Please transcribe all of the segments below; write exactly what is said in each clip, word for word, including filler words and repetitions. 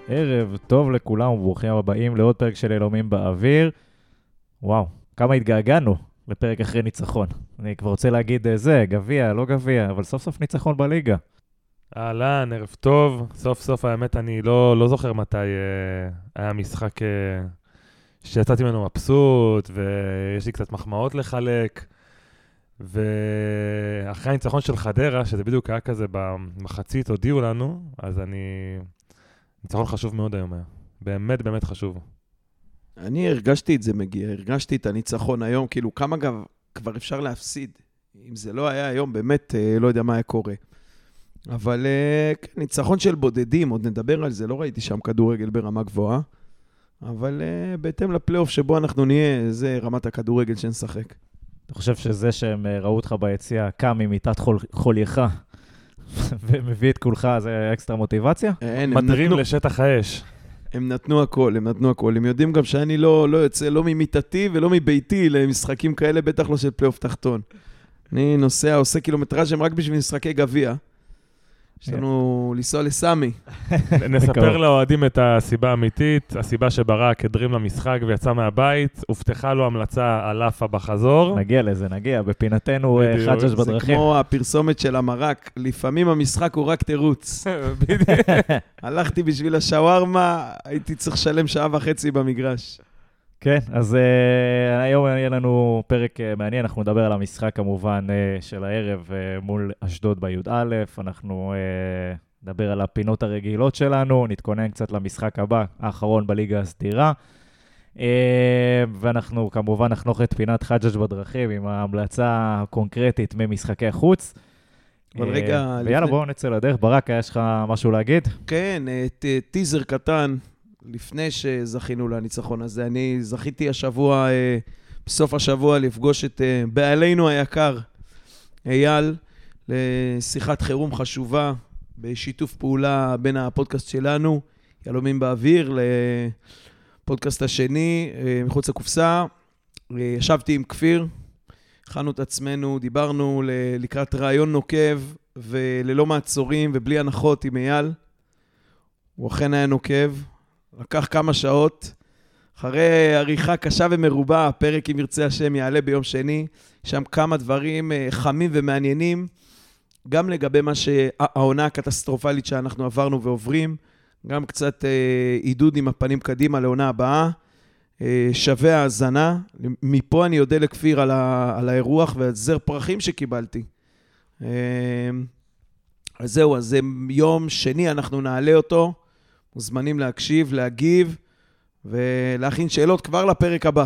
ערב טוב לכולם וברוכים הבאים לעוד פרק של אלומים באוויר. וואו, כמה התגעגענו לפרק אחרי ניצחון. אני כבר רוצה להגיד זה, גביע, לא גביע, אבל סוף סוף ניצחון בליגה. אהלן, ערב טוב. סוף סוף האמת אני לא, לא זוכר מתי אה, היה משחק אה, שיצאתי ממנו מבסוט, ויש לי קצת מחמאות לחלק. ואחרי הניצחון של חדרה, שזה בדיוק היה כזה במחצית, הודיעו לנו, אז אני... ניצחון חשוב מאוד היום היה. באמת, באמת חשוב. אני הרגשתי את זה מגיע, הרגשתי את הניצחון היום, כאילו כמה גם כבר אפשר להפסיד. אם זה לא היה היום, באמת לא יודע מה היה קורה. אבל כן, ניצחון של בודדים, עוד נדבר על זה, לא ראיתי שם כדורגל ברמה גבוהה, אבל בהתאם לפלייאוף שבו אנחנו נהיה, זה רמת הכדורגל שנשחק. אתה חושב שזה שהם ראו אותך ביציאה, קם ממיטת חול, חולייך, ומביא את כולך, זה אקסטרה מוטיבציה? מטרים לשטח האש. הם נתנו הכל, הם נתנו הכל. הם יודעים גם שאני לא, לא יוצא לא ממיטתי ולא מביתי למשחקים כאלה, בטח לא של פלייאוף תחתון. אני נוסע, עושה קילומטראז' רק בשביל משחקי גביע. יש לנו לנסוע לסמי. נספר לאוהדים את הסיבה האמיתית, הסיבה שברק הדרים למשחק ויצא מהבית, הובטחה לו המלצה על אפה בחזור. נגיע לזה, נגיע, בפינתנו חג'ג' בדרכים. זה כמו הפרסומת של המרק, לפעמים המשחק הוא רק תירוץ. הלכתי בשביל השווארמה, הייתי צריך לשלם שעה וחצי במגרש. כן, אז uh, היום יהיה לנו פרק uh, מעניין, אנחנו נדבר על המשחק כמובן uh, של הערב uh, מול אשדוד ביוד א', אנחנו uh, נדבר על הפינות הרגילות שלנו, נתכונן קצת למשחק הבא, האחרון בליגה הסדירה, uh, ואנחנו כמובן נחנוך את פינת חג'ג' בדרכים עם ההמלצה הקונקרטית ממשחקי החוץ. אבל רגע... ויאללה, לפני... בואו נצא לדרך. ברק, יש לך משהו להגיד? כן, ט- טיזר קטן. לפני שזכינו לניצחון הזה, אני זכיתי השבוע, בסוף השבוע, לפגוש את בעלינו היקר, אייל, לשיחת חירום חשובה, בשיתוף פעולה בין הפודקאסט שלנו, יהלומים באוויר, לפודקאסט השני, מחוץ לקופסה. ישבתי עם כפיר, הכנו את עצמנו, דיברנו לקראת רעיון נוקב, וללא מעצורים ובלי הנחות עם אייל. הוא אכן היה נוקב, לקח כמה שעות, אחרי עריכה קשה ומרובה, הפרק אם ירצה השם יעלה ביום שני, שם כמה דברים חמים ומעניינים, גם לגבי מה שהעונה הקטסטרופלית שאנחנו עברנו ועוברים, גם קצת עידוד עם הפנים קדימה לעונה הבאה, שווה ההזנה, מפה אני יודע לכפיר על, ה, על האירוח והזר פרחים שקיבלתי. אז זהו, אז יום שני אנחנו נעלה אותו, מוזמנים להקשיב, להגיב, ולהכין שאלות כבר לפרק הבא.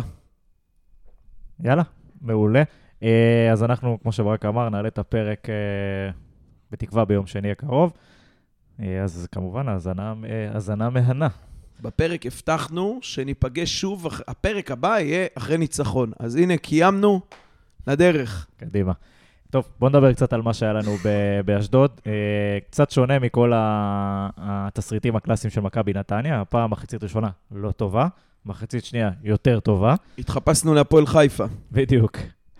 יאללה, מעולה. אז אנחנו, כמו שברק אמר, נעלה את הפרק בתקווה ביום שני הקרוב. אז כמובן, הזנה מהנה. בפרק הבטחנו שניפגש שוב, הפרק הבא יהיה אחרי ניצחון. אז הנה, קיימנו לדרך. קדימה. טוב, בוא נדבר קצת על מה שהיה לנו באשדוד. קצת שונה מכל התסריטים הקלאסיים של מכבי נתניה. הפעם מחצית ראשונה לא טובה, מחצית שנייה יותר טובה. התחפשנו להפועל חיפה. בדיוק.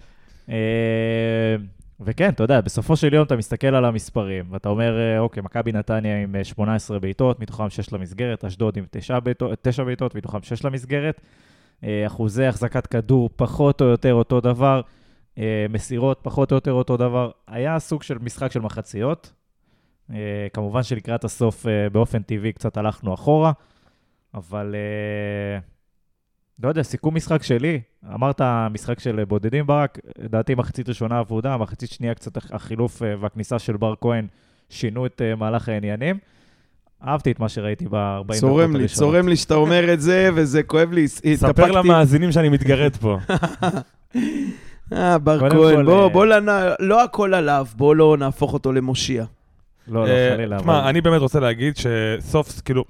וכן, אתה יודע, בסופו של יום אתה מסתכל על המספרים, ואתה אומר, אוקיי, מכבי נתניה עם שמונה עשרה בעיטות, מתוכם שש למסגרת, אשדוד עם תשע בעיטות, מתוכם שש למסגרת. אחוזי החזקת כדור פחות או יותר אותו דבר. מסירות פחות או יותר אותו דבר. היה סוג של משחק של מחציות. כמובן שלקראת הסוף באופן טבעי קצת הלכנו אחורה, אבל לא יודע, סיכום משחק שלי, אמרת משחק של בודדים ברק, דעתי מחצית ראשונה עבודה, מחצית שנייה קצת החילוף והכניסה של בר כהן שינו את מהלך העניינים. אהבתי את מה שראיתי ב-ארבעים דקות הראשונות. צורם לי, צורם לי שאתה אומר את זה, וזה כואב לי. ספר למאזינים שאני מתגרד פה. אה, בר כהן, בוא, בוא, לא הכל עליו, בוא לא נהפוך אותו למושיע. לא, לא, חלילה. תשמע, אני באמת רוצה להגיד שסוף, כאילו,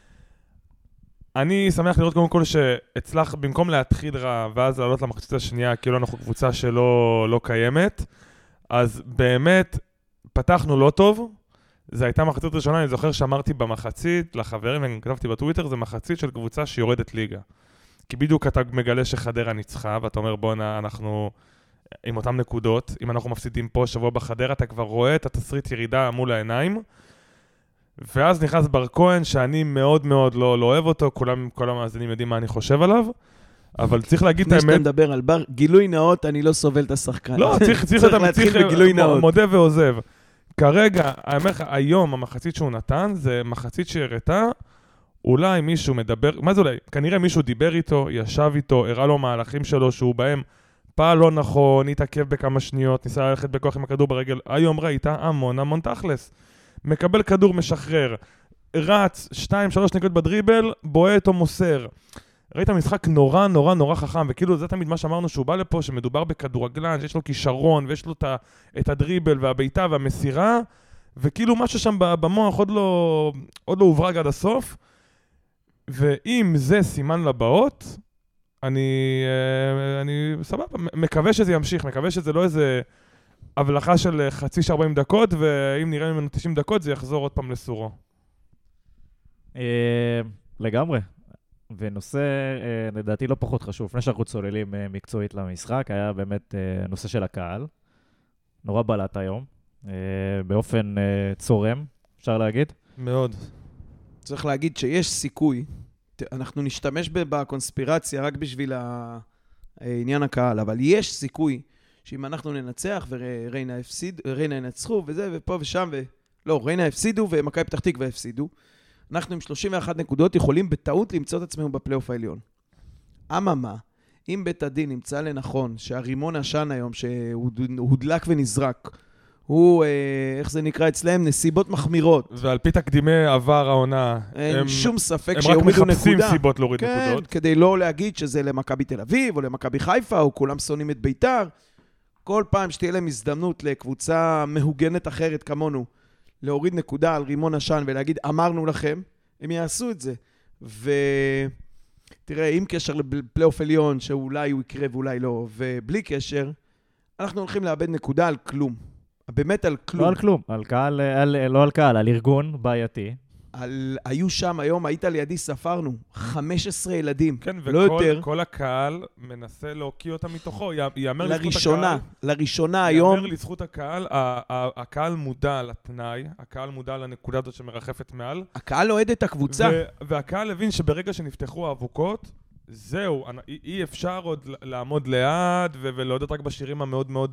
אני שמח לראות קודם כל שהצלח, במקום להתחיל רע, ואז לעלות למחצית השנייה, כאילו אנחנו קבוצה שלא קיימת, אז באמת פתחנו לא טוב, זה הייתה מחצית ראשונה, אני זוכר שאמרתי במחצית לחברים, ואני כתבתי בטוויטר, זה מחצית של קבוצה שיורדת ליגה. כי בדיוק אתה מגלה שחדרה ניצחה, ואתה אומר בוא אנחנו עם אותם נקודות, אם אנחנו מפסידים פה שבוע בחדרה, אתה כבר רואה את התסריט ירידה מול העיניים, ואז נכנס בר כהן, שאני מאוד מאוד לא, לא אוהב אותו, כולם, כל המאזינים יודעים מה אני חושב עליו, אבל צריך להגיד את האמת... לפני שאתה מדבר על בר, גילוי נאות, אני לא סובל את השחקן. לא, צריך, צריך, צריך להתחיל בגילוי נאות. מודה ועוזב. כרגע, היום המחצית שהוא נתן, זה מחצית שהראתה, אולי מישהו מדבר, מה זה אולי? כנראה מישהו דיבר איתו, ישב איתו, הראה לו מהלכים שלו שהוא בהם פעל לא נכון, התעכב בכמה שניות, ניסה ללכת בכוח עם הכדור ברגל, היום ראית המון המון תכלס. מקבל כדור משחרר, רץ, שתיים, שלוש נקודות בדריבל, בועט או מוסר. ראית משחק נורא נורא נורא חכם, וכאילו זה תמיד מה שאמרנו שהוא בא לפה, שמדובר בכדורגלן, שיש לו כישרון, ויש לו את הדריבל והביתה והמסירה, וכאילו משהו שם במוח עוד לא, עוד לא הוברג עד הסוף, ואם זה סימן לבאות, אני, אני סבבה, מקווה שזה ימשיך, מקווה שזה לא איזה הבלחה של חצי ארבעים דקות, ואם נראה ממנו תשעים דקות, זה יחזור עוד פעם לסורו. לגמרי. ונושא, לדעתי, לא פחות חשוב, לפני שאנחנו צוללים מקצועית למשחק, היה באמת נושא של הקהל. נורא בלט היום, באופן צורם, אפשר להגיד. מאוד. צריך להגיד שיש סיכוי, אנחנו נשתמש בקונספירציה רק בשביל העניין הקהל, אבל יש סיכוי שאם אנחנו ננצח וריינה הפסיד, ריינה ינצחו וזה ופה ושם, ו... לא, ריינה הפסידו ומכבי פתח תקווה הפסידו, אנחנו עם שלושים ואחת נקודות יכולים בטעות למצוא את עצמנו בפלייאוף העליון. אממה, אם בית הדין נמצא לנכון שהרימון עשן היום שהודלק ונזרק, הוא, איך זה נקרא אצלהם, נסיבות מחמירות. ועל פי תקדימי עבר העונה, אין הם, שום ספק הם שיורידו נקודה. הם רק מחפשים סיבות להוריד כן, נקודות. כדי לא להגיד שזה למכבי תל אביב או למכבי חיפה, או כולם שונאים את ביתר. כל פעם שתהיה להם הזדמנות לקבוצה מהוגנת אחרת כמונו, להוריד נקודה על רימון עשן ולהגיד, אמרנו לכם, הם יעשו את זה. ותראה, עם קשר לפלייאוף עליון, שאולי הוא יקרה ואולי לא, ובלי קשר, אנחנו הולכים לאבד נקודה על כלום. באמת על כלום. לא על כלום, על קהל, על, לא על קהל, על ארגון בעייתי. על, היו שם היום, היית לידי, ספרנו, חמישה עשר ילדים, כן, לא יותר. וכל כל הקהל מנסה להוקיע אותם מתוכו. יאמר לראשונה, לזכות הקהל, לראשונה היום. יאמר לזכות הקהל, הקהל מודע לתנאי, הקהל מודע לנקודה הזאת שמרחפת מעל. הקהל אוהד את הקבוצה. והקהל הבין שברגע שנפתחו האבוקות, זהו, אי, אי אפשר עוד לעמוד ליד ולהודות רק בשירים המאוד מאוד...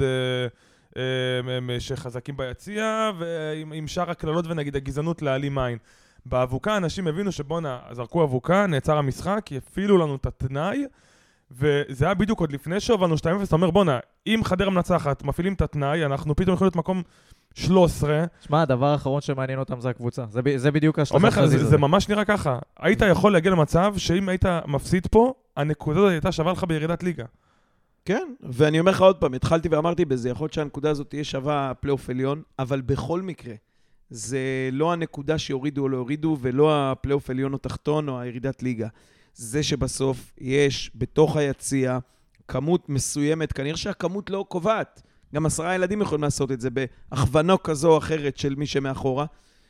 שחזקים ביציע, ועם שאר הכללות ונגיד הגזענות להעלים עין. באבוקה אנשים הבינו שבונה, זרקו אבוקה, נעצר המשחק, יפעילו לנו את התנאי, וזה היה בדיוק עוד לפני שהובלנו שתיים אפס, אתה אומר בונה, אם חדרה מנצחת, מפעילים את התנאי, אנחנו פתאום יכולים להיות מקום שלוש עשרה. שמע, הדבר האחרון שמעניין אותם זה הקבוצה. זה, זה בדיוק השלחת חזיז. הזה. זה, זה ממש נראה ככה. היית יכול להגיע למצב שאם היית מפסיד פה, הנקודה הזאת הייתה שווה לך בירידת ליגה. כן, ואני אומר לך עוד פעם, התחלתי ואמרתי בזה, יכול להיות שהנקודה הזאת תהיה שווה פלייאוף עליון, אבל בכל מקרה, זה לא הנקודה שיורידו או לא יורידו, ולא הפלייאוף עליון או תחתון או הירידת ליגה. זה שבסוף יש בתוך היציע כמות מסוימת, כנראה שהכמות לא קובעת. גם עשרה ילדים יכולים לעשות את זה בהכוונו כזו או אחרת של מי שמאחורה,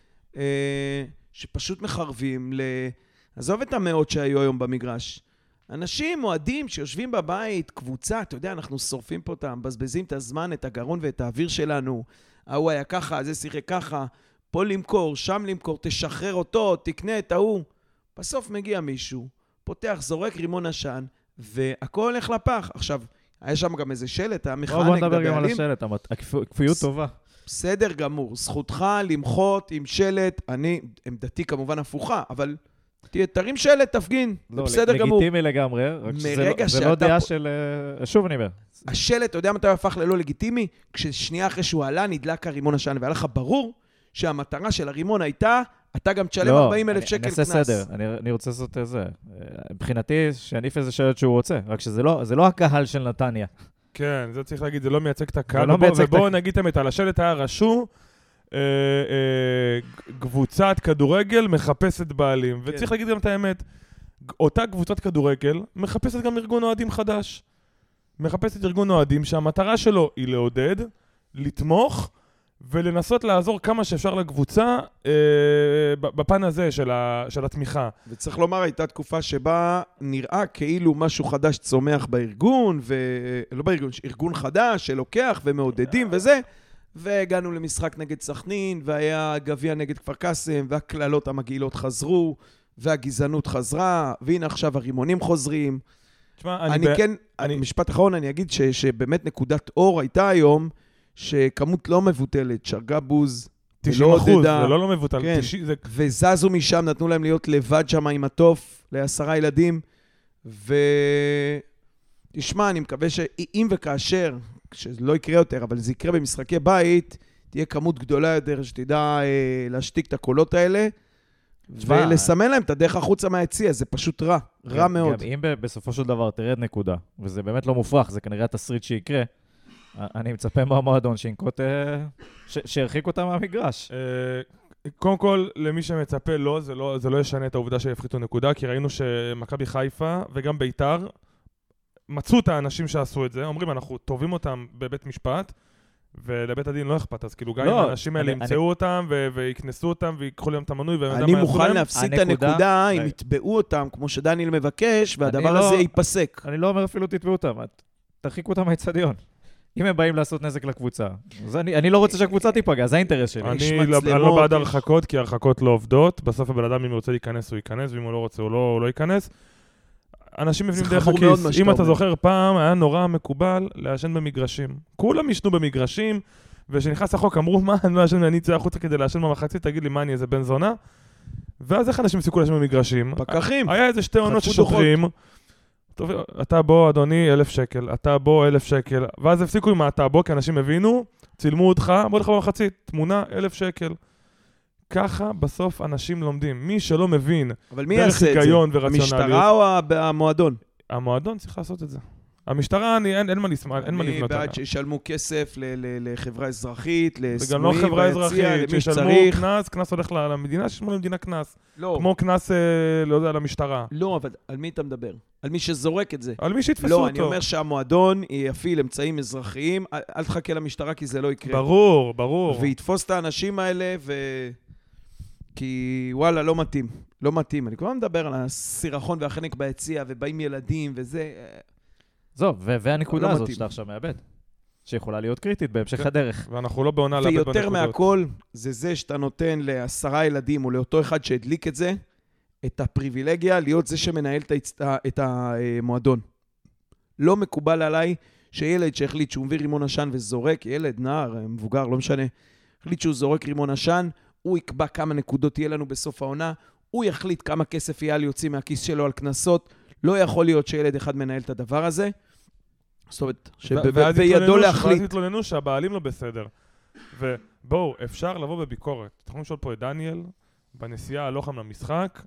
שפשוט מחרבים ל... עזוב את המאות שהיו היום במגרש. אנשים מועדים שיושבים בבית, קבוצה, אתה יודע, אנחנו שורפים פה אותם, מבזבזים את הזמן, את הגרון ואת האוויר שלנו. ההוא היה ככה, זה שיחק ככה, פה למכור, שם למכור, תשחרר אותו, תקנה את ההוא. בסוף מגיע מישהו, פותח, זורק רימון עשן, והכל הולך לפח. עכשיו, היה שם גם איזה שלט, המחאה נגד הבעלים. בוא נדבר גם על השלט, הכפיות טובה. בסדר גמור, זכותך למחות עם שלט, אני, עמדתי כמובן הפוכה, אבל... תרים שלט, תפגין, זה בסדר גמור. לגיטימי לגמרי, רק שזה לא דעה של... שוב אני אומר. השלט, אתה יודע מתי הוא הפך ללא לגיטימי? כששנייה אחרי שהוא עלה, נדלק הרימון עשן, והיה לך ברור שהמטרה של הרימון הייתה, אתה גם תשלם ארבעים אלף שקל קנס. אני אעשה סדר, אני רוצה לעשות את זה. מבחינתי, שעניף איזה שלט שהוא רוצה, רק שזה לא הקהל של נתניה. כן, זה צריך להגיד, זה לא מייצג את הקהל. ובואו נגיד תמת, על השלט היה רשום, קבוצת כדורגל מחפשת בעלים, וצריך להגיד גם את האמת, אותה קבוצת כדורגל מחפשת גם ארגון אוהדים חדש, מחפשת ארגון אוהדים שהמטרה שלו היא לעודד, לתמוך ולנסות לעזור כמה שאפשר לקבוצה בפן הזה של התמיכה. וצריך לומר, הייתה תקופה שבה נראה כאילו משהו חדש צומח בארגון, ולא בארגון, ארגון חדש שלוקח ומעודדים וזה, והגענו למשחק נגד סכנין, והיה גביע נגד כפר קאסם, והכללות המגעילות חזרו, והגזענות חזרה, והנה עכשיו הרימונים חוזרים. תשמע, אני... אני ב... כן, אני... משפט אחרון, אני אגיד ש, שבאמת נקודת אור הייתה היום, שכמות לא מבוטלת, שרגה בוז, תשעים אחוז, זה לא לא מבוטל. כן. תשעים, זה... וזזו משם, נתנו להם להיות לבד שם עם הטוף, לעשרה ילדים, ותשמע, אני מקווה שאם וכאשר, שלא יקרה יותר, אבל זה יקרה במשחקי בית, תהיה כמות גדולה יותר, שתדע אה, להשתיק את הקולות האלה, ולסמן להם את הדרך החוצה מהיציע, זה פשוט רע, רע מאוד. גם אם בסופו של דבר תרד נקודה, וזה באמת לא מופרך, זה כנראה התסריט שיקרה, אני מצפה מהמועדון שינקוט, שירחיק אותם מהמגרש. קודם כל, למי שמצפה לא, זה לא, זה לא ישנה את העובדה שיפחיתו נקודה, כי ראינו שמכבי חיפה וגם ביתר מצאו את האנשים שעשו את זה, אומרים, אנחנו טובים אותם בבית משפט, ולבית הדין לא אכפת, אז כאילו גם אם האנשים האלה ימצאו אותם ויקנסו אותם ויקחו להם את המנוי. אני מוכן להפסיד את הנקודה אם יתבעו אותם, כמו שדניאל מבקש, והדבר הזה ייפסק. אני לא אומר אפילו תתבעו אותם, תרחיקו אותם מהאצטדיון. אם הם באים לעשות נזק לקבוצה, אז אני לא רוצה שהקבוצה תיפגע, זה האינטרס שלי. אני לא בעד הרחקות, כי הרחקות לא עובדות. בסוף הבן אדם, אם הוא רוצה להיכנס, הוא ייכנס, ואם הוא לא רוצה, הוא לא ייכנס. אנשים מבינים דרך הכיס. אם אתה זוכר, פעם היה נורא מקובל לעשן במגרשים. כולם ישנו במגרשים, ושנכנס החוק אמרו, מה, אני לא אשן, אני אצא החוצה כדי לעשן במחצית, תגיד לי, מה, אני איזה בן זונה? ואז איך אנשים סיכו לעשן במגרשים? פקחים. היה איזה שתי עונות ששוטרים. טוב, אתה בוא, אדוני, אלף שקל. אתה בוא, אלף שקל. ואז הפסיקו עם אתה בוא, כי אנשים הבינו, צילמו אותך, בוא לך במחצית, תמונה, אלף שקל. ככה בסוף אנשים לומדים. מי שלא מבין דרך היגיון ורציונליות. המשטרה או המועדון? המועדון צריך לעשות את זה. המשטרה, אני, אין, אין מה לסמל, אין מה לבנות עליה. אני בעד שישלמו כסף ל- ל- לחברה אזרחית, וגם לא חברה אזרחית, שישלמו כנס, כנס הולך למדינה, שישלמו למדינה כנס. לא. כמו כנס, לא יודע, למשטרה. לא, אבל על מי אתה מדבר? על מי שזורק את זה. על מי שיתפסו לא, אותו. לא, אני אומר שהמועדון יפעיל אמצעים אזרחיים, אל, אל תחכה למשטרה כי זה לא יקרה. ברור, ברור. ויתפוס את האנשים האלה ו... כי וואלה, לא מתאים. לא מתאים. אני כבר מדבר על הסירחון והחנק ביציע, ובאים ילדים וזה... זו, והנקודה הזאת שאתה עכשיו מאבד, שיכולה להיות קריטית בהמשך הדרך. ואנחנו לא בעונה לאבד בנקודות. ויותר מהכל, זה זה שאתה נותן לעשרה ילדים, או לאותו אחד שהדליק את זה, את הפריבילגיה להיות זה שמנהל את המועדון. לא מקובל עליי שילד שהחליט שהוא מביא רימון עשן וזורק, ילד, נער, מבוגר, לא משנה, החליט שהוא זורק רימון עשן, הוא יקבע כמה נקודות יהיה לנו בסוף העונה, הוא יחליט כמה כסף יהיה ליוצאים מהכיס שלו על כנסות, לא יכול להיות שילד אחד מנהל את הדבר הזה. זאת אומרת, שבידו להחליט. ואז התלוננו שהבעלים לא בסדר. ובואו, אפשר לבוא בביקורת. אתם יכולים לשאול פה את דניאל, בנסיעה הלוחם למשחק.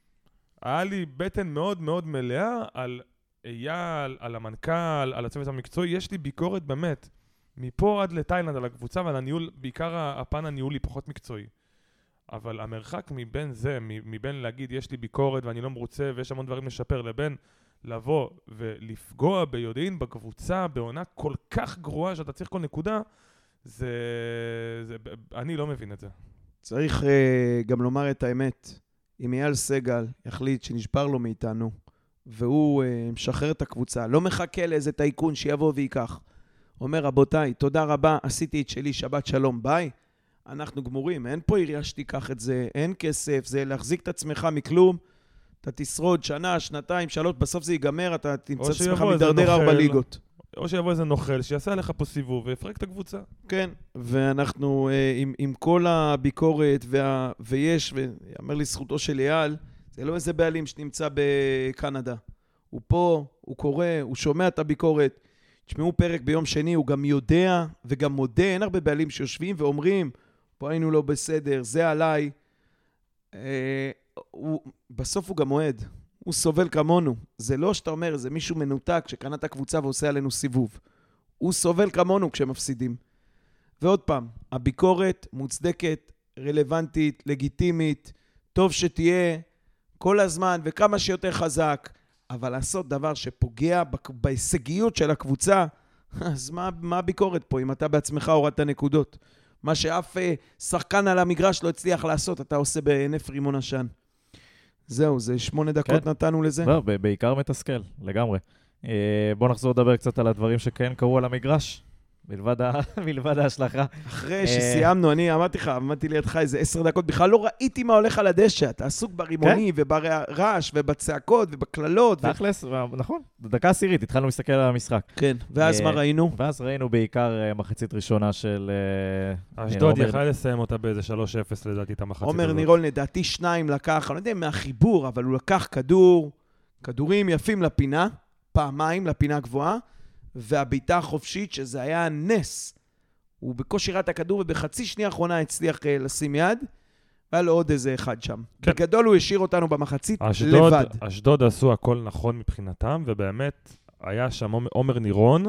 היה לי בטן מאוד מאוד מלאה על אייל, על המנכ"ל, על הצוות המקצועי. יש לי ביקורת באמת. מפה עד לתאילנד על הקבוצה ועל הניהול, בעיקר הפן הניהולי פחות מקצועי. אבל המרחק מבין זה, מבין להגיד יש לי ביקורת ואני לא מרוצה ויש המון דברים לשפר, לבין לבוא ולפגוע ביודעין בקבוצה בעונה כל כך גרועה שאתה צריך כל נקודה, זה, זה אני לא מבין את זה. צריך uh, גם לומר את האמת. אם אייל סגל יחליט שנשבר לו מאיתנו, והוא uh, משחרר את הקבוצה, לא מחכה לאיזה טייקון שיבוא ויקח. אומר, רבותיי, תודה רבה, עשיתי את שלי, שבת שלום, ביי. אנחנו גמורים, אין פה עירייה שתיקח את זה, אין כסף, זה להחזיק את עצמך מכלום, אתה תשרוד שנה, שנתיים, שלוש, בסוף זה ייגמר, אתה תמצא את עצמך מדרדר ארבע ליגות. או שיבוא איזה נוכל, שיעשה עליך פה סיבוב ויפרק את הקבוצה. כן, ואנחנו אה, עם, עם כל הביקורת, וה, ויש, ויאמר לי זכותו של אייל, זה לא איזה בעלים שנמצא בקנדה. הוא פה, הוא קורא, הוא שומע את הביקורת, תשמעו פרק ביום שני, הוא גם יודע וגם מודה, אין הרבה בעלים שיושבים ואומרים, פה היינו לא בסדר, זה עליי. אה, הוא, בסוף הוא גם מועד, הוא סובל כמונו. זה לא שאתה אומר, זה מישהו מנותק שקנה את הקבוצה ועושה עלינו סיבוב. הוא סובל כמונו כשמפסידים. ועוד פעם, הביקורת מוצדקת, רלוונטית, לגיטימית, טוב שתהיה כל הזמן וכמה שיותר חזק, אבל לעשות דבר שפוגע בהישגיות של הקבוצה, אז מה, מה הביקורת פה אם אתה בעצמך הורדת נקודות? מה שאף שחקן על המגרש לא הצליח לעשות, אתה עושה בענף רימון עשן. זהו, זה שמונה דקות כן. נתנו לזה. לא, בעיקר מתסכל, לגמרי. בוא נחזור לדבר קצת על הדברים שכן קרו על המגרש. מלבד ה- מלבד ההשלכה. אחרי שסיימנו, אני אמרתי לך, עמדתי לידך איזה עשר דקות, בכלל לא ראיתי מה הולך על הדשא, אתה עסוק ברימוני וברעש ובצעקות ובקללות. תכלס, נכון, דקה עשירית, התחלנו להסתכל על המשחק. כן, ואז מה ראינו? ואז ראינו בעיקר מחצית ראשונה של... אשדוד יכלה לסיים אותה באיזה שלוש אפס לדעתי את המחצית הזאת. עומר נירון לדעתי שניים לקח, אני לא יודע מהחיבור, אבל הוא לקח כדור, כדורים יפים לפינה, פעמיים לפינה גבוהה, והביתה החופשית, שזה היה נס. הוא בקושי ראה את הכדור, ובחצי שנייה האחרונה הצליח uh, לשים יד, והיה לו עוד איזה אחד שם. כן. בגדול הוא השאיר אותנו במחצית אשדוד, לבד. אשדוד עשו הכל נכון מבחינתם, ובאמת היה שם עומר נירון,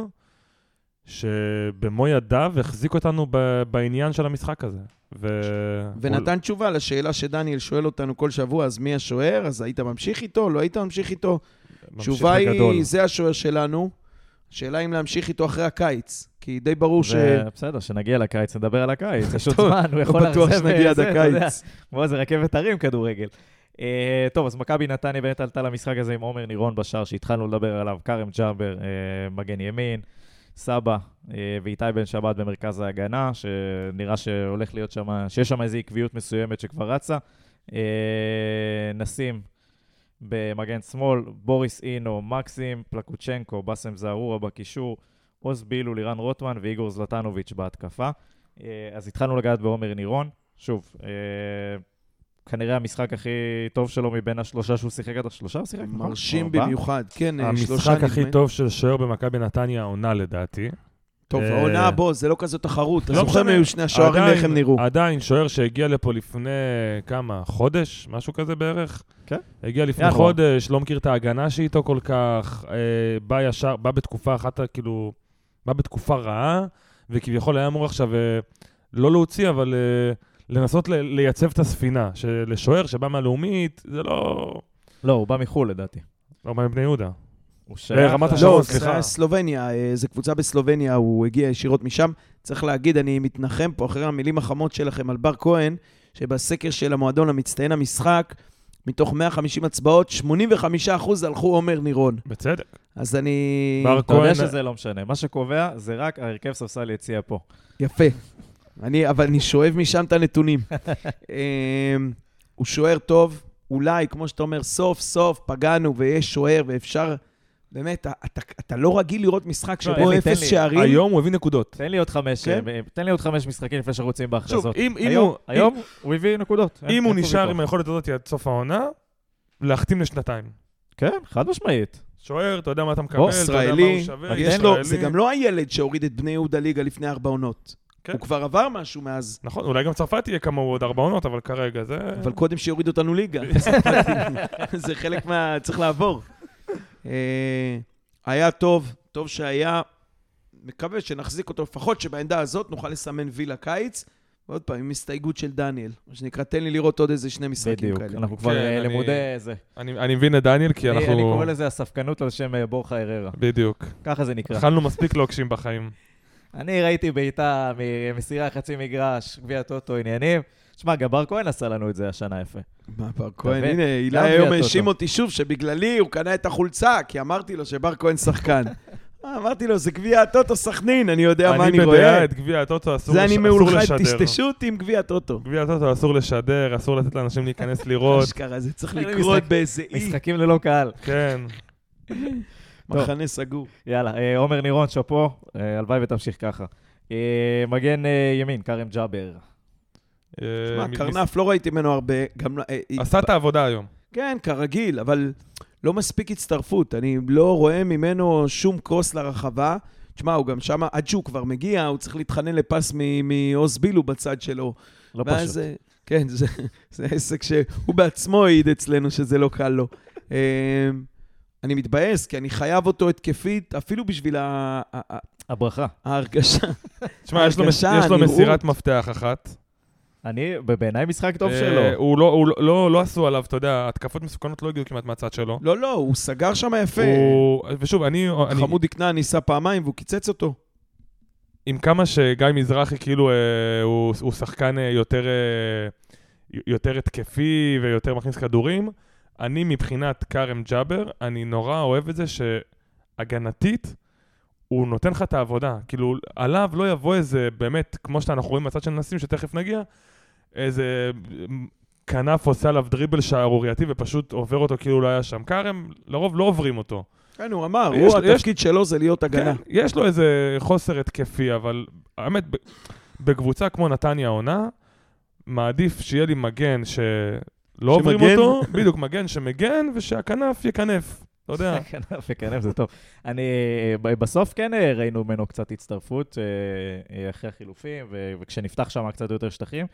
שבמו ידיו החזיק אותנו ב- בעניין של המשחק הזה. ו... ונתן הוא... תשובה לשאלה שדניאל שואל אותנו כל שבוע, אז מי השוער? אז היית ממשיך איתו? לא היית ממשיך איתו? תשובה היא, זה השוער שלנו. שאלה אם להמשיך איתו אחרי הקיץ, כי די ברור ש... בסדר, שנגיע לקיץ, נדבר על הקיץ, יש עוד זמן, הוא יכול בטוח שנגיע עד הקיץ. כמו זה רכבת הרים כדורגל. טוב, אז מכבי נתניה באמת עלתה למשחק הזה עם עומר נירון בשער, שהתחלנו לדבר עליו, קרם ג'אבר, מגן ימין, סבא ואיתי בן שבת במרכז ההגנה, שנראה שהולך להיות שם, שיש שם איזו עקביות מסוימת שכבר רצה. נשים במגן שמאל, בוריס אינו, מקסים, פלקוצ'נקו, בסם זערורה בקישור, עוז בילו, לירן רוטמן ואיגור זלטנוביץ' בהתקפה. אז התחלנו לגעת בעומר נירון. שוב, כנראה המשחק הכי טוב שלו מבין השלושה שהוא שיחק עד השלושה הוא שיחק? מרשים במיוחד, כן. המשחק הכי טוב של שוער במכבי נתניה העונה לדעתי. טוב, העונה בו, זה לא כזאת תחרות. אתה זוכר מי שני השוערים ואיך הם נראו. עדיין, שוער שהגיע לפה לפני כמה? חודש? משהו כזה בערך? כן. הגיע לפני חודש, לא מכיר את ההגנה שאיתו כל כך, בא ישר, בא בתקופה אחת, כאילו, בא בתקופה רעה, וכביכול היה אמור עכשיו לא להוציא, אבל לנסות לייצב את הספינה, שלשוער שבא מהלאומית, זה לא... לא, הוא בא מחול לדעתי. לא, בא מבני יהודה. רמת השרון, סליחה. סלובניה, זה קבוצה בסלובניה, הוא הגיע ישירות משם. צריך להגיד, אני מתנחם פה אחרי המילים החמות שלכם על בר כהן, שבסקר של המועדון המצטיין המשחק, מתוך מאה וחמישים הצבעות, שמונים וחמישה אחוז הלכו עומר נירון. בצדק. אז אני... אתה יודע שזה לא משנה. מה שקובע זה רק הרכב ספסל יציע פה. יפה. אני, אבל אני שואב משם את הנתונים. הוא שוער טוב, אולי, כמו שאתה אומר, סוף סוף פגענו ויש שוער ואפשר... באמת, אתה, אתה לא רגיל לראות משחק שבו אפס שערים. היום הוא הביא נקודות. תן לי עוד חמש, תן לי עוד חמש משחקים לפני שרוצים בהכרזות. היום, היום הוא הביא נקודות. אם הוא נשאר עם היכולת הזאת עד סוף העונה, להחתים לשנתיים. כן, חד משמעית. שוער, אתה יודע מה אתה מקבל, אתה יודע מה הוא שווה. יש לו, זה גם לא הילד שהוריד את בני יהודה ליגה לפני ארבע עונות. הוא כבר עבר משהו מאז. נכון, אולי גם צרפת יהיה כמה עוד ארבע עונות, אבל כרגע זה... אבל קודם שיוריד אותנו ליגה. זה חלק מה... צריך לעבור. היה טוב, טוב שהיה, מקווה שנחזיק אותו לפחות שבעמדה הזאת נוכל לסמן וי לקיץ, ועוד פעם, עם הסתייגות של דניאל, מה שנקרא, תן לי לראות עוד איזה שני משחקים כאלה. בדיוק, אנחנו כבר למודי איזה. אני מבין את דניאל, כי אנחנו... אני קורא לזה הספקנות על שם בורחה הררה. בדיוק. ככה זה נקרא. אכלנו מספיק לוקשים בחיים. אני ראיתי בעיטה מסירה חצי מגרש, גביע טוטו עניינים. תשמע, גם בר כהן עשה לנו את זה השנה יפה. מה, בר כהן? הנה, אילי היום האשים אותי שוב שבגללי הוא קנה את החולצה, כי אמרתי לו שבר כהן שחקן. אמרתי לו, זה גביע הטוטו סכנין, אני יודע מה אני רואה. אני בדעה את גביע הטוטו אסור לשדר. זה אני מאולחד, תשתשו אותי עם גביע הטוטו. גביע הטוטו אסור לשדר, אסור לתת לאנשים להיכנס לראות. אשכרה, זה צריך לקרות באיזה אי. משחקים ללא קהל. כן. מחנה סגור. יאללה, עומר נירון, שופו, הלוואי ותמשיך ככה. מגן ימין, קרם ג'אבר. מה, קרנף, לא ראיתי ממנו הרבה. עשה את העבודה היום. כן, כרגיל, אבל לא מספיק הצטרפות. אני לא רואה ממנו שום קרוס לרחבה. תשמע, הוא גם שם, עד שהוא כבר מגיע, הוא צריך להתחנן לפס מעוז בילו בצד שלו. לא פשוט. כן, זה עסק שהוא בעצמו העיד אצלנו שזה לא קל לו. אני מתבאס, כי אני חייב אותו התקפית, אפילו בשביל הברכה. ההרגשה. תשמע, יש לו מסירת מפתח אחת. אני, בעיניי משחק טוב שלו. הוא לא, הוא לא, לא עשו עליו, אתה יודע, התקפות מסוכנות לא הגיעו כמעט מהצד שלו. לא, לא, הוא סגר שם יפה. ושוב, אני... חמוד דקנה ניסה פעמיים והוא קיצץ אותו. עם כמה שגיא מזרחי כאילו הוא שחקן יותר יותר התקפי ויותר מכניס כדורים, אני מבחינת קרם ג'אבר, אני נורא אוהב את זה שהגנתית, הוא נותן לך את העבודה. כאילו, עליו לא יבוא איזה, באמת, כמו שאנחנו רואים בצד של נסים, שתכף נגיע, איזה כנף עושה עליו דריבל שערורייתי, ופשוט עובר אותו כאילו לא היה שם. קרם, לרוב לא עוברים אותו. כן, הוא אמר, הוא התפקיד שלו זה להיות הגנה. כן, יש לו איזה חוסר התקפי, אבל האמת, בקבוצה כמו נתניה עונה, מעדיף שיהיה לי מגן שלא עוברים אותו, בדיוק מגן שמגן, ושהכנף יקנף. אתה יודע. כנף יקנף, זה טוב. אני, בסוף כן ראינו ממנו קצת הצטרפות אחרי החילופים, וכשנפתח שם קצת יותר שטחים.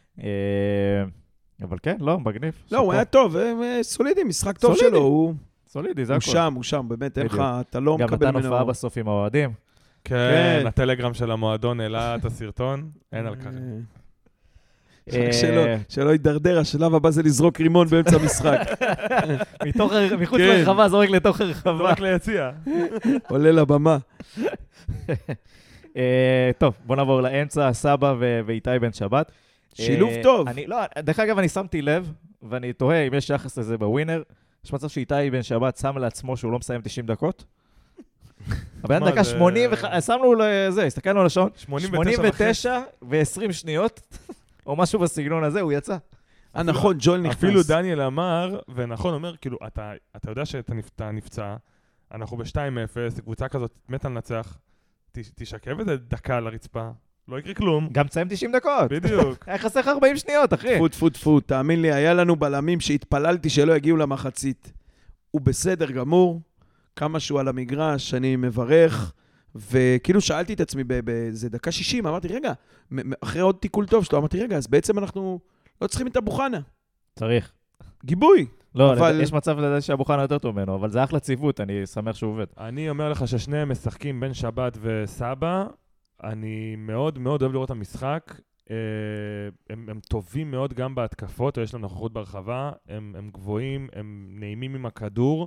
אבל כן, לא, מגניב. לא, הוא היה טוב, סולידי, משחק טוב שלו. הוא סולידי, זה הכל. הוא שם, הוא שם, באמת, אין לך, אתה לא מקבל ממנו. גם נתן הופעה בסוף עם האוהדים. כן, הטלגרם של המועדון העלה את הסרטון, אין על כך. שלא יידרדר, השלב הבא זה לזרוק רימון באמצע המשחק. מחוץ לרחבה, זורק לתוך הרחבה. זורק ליציע. עולה לבמה. טוב, בוא נעבור לאמצע, סבא ואיתי בן שבת. שילוב טוב. לא, דרך אגב, אני שמתי לב, ואני תוהה אם יש יחס לזה בווינר, יש מצב שאיתי בן שבת שם לעצמו שהוא לא מסיים תשעים דקות. הבן דקה שמונים, שמנו לזה, הסתכלנו על השעון, שמונים ותשע ו-עשרים שניות, או משהו בסגנון הזה, הוא יצא. אה, נכון, ג'ול נכנס. אפילו דניאל אמר, ונכון אומר, כאילו, אתה יודע שאתה נפצע, אנחנו ב-שתיים אפס, קבוצה כזאת מתה לנצח, תשקב את זה דקה על הרצפה, לא יקרה כלום. גם תסיים תשעים דקות. בדיוק. היה חסך ארבעים שניות, אחי. פוט, פוט, פוט. תאמין לי, היה לנו בלמים שהתפללתי שלא יגיעו למחצית. הוא בסדר גמור, כמה שהוא על המגרש, אני מברך, וכאילו שאלתי את עצמי באיזה דקה שישים, אמרתי, רגע, אחרי עוד תיקול טוב שלו, אמרתי, רגע, אז בעצם אנחנו לא צריכים את אבוחנה. צריך. גיבוי. לא, אבל... יש מצב לדעת שאבוחנה יותר טוב ממנו, אבל זה אחלה ציוות, אני שמח שהוא עובד. אני אומר לך ששניהם משחקים בין שבת וסבא, אני מאוד מאוד אוהב לראות את המשחק, הם, הם טובים מאוד גם בהתקפות, יש להם נוכחות ברחבה, הם, הם גבוהים, הם נעימים עם הכדור,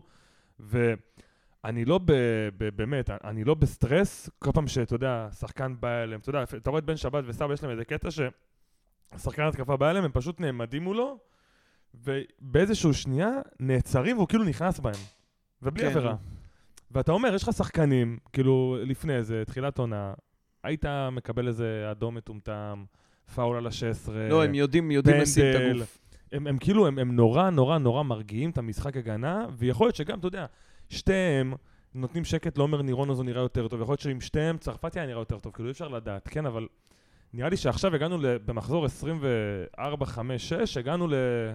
ואני לא ב, ב, באמת, אני לא בסטרס, כל פעם שאתה יודע, שחקן בא אליהם, אתה יודע, אתה רואה את בן שבת וסבא, יש להם איזה קטע ששחקן התקפה בא אליהם, הם פשוט נעמדים מולו, ובאיזשהו שנייה נעצרים והוא כאילו נכנס בהם, ובלי כן. עבירה. ואתה אומר, יש לך שחקנים, כאילו לפני זה, תחילת עונה, היית מקבל איזה אדום מטומטם, פאול על ה-שש עשרה, לא, הם יודעים, יודעים לשים את הגוף. הם, הם כאילו, הם, הם נורא, נורא, נורא מרגיעים את המשחק הגנה, ויכול להיות שגם, אתה יודע, שתיהם נותנים שקט, לא אומר נירון הזו נראה יותר טוב, יכול להיות שעם שתיהם צרפתיה נראה יותר טוב, כאילו אי אפשר לדעת, כן, אבל נראה לי שעכשיו הגענו במחזור עשרים וארבע חמש שש, הגענו ל...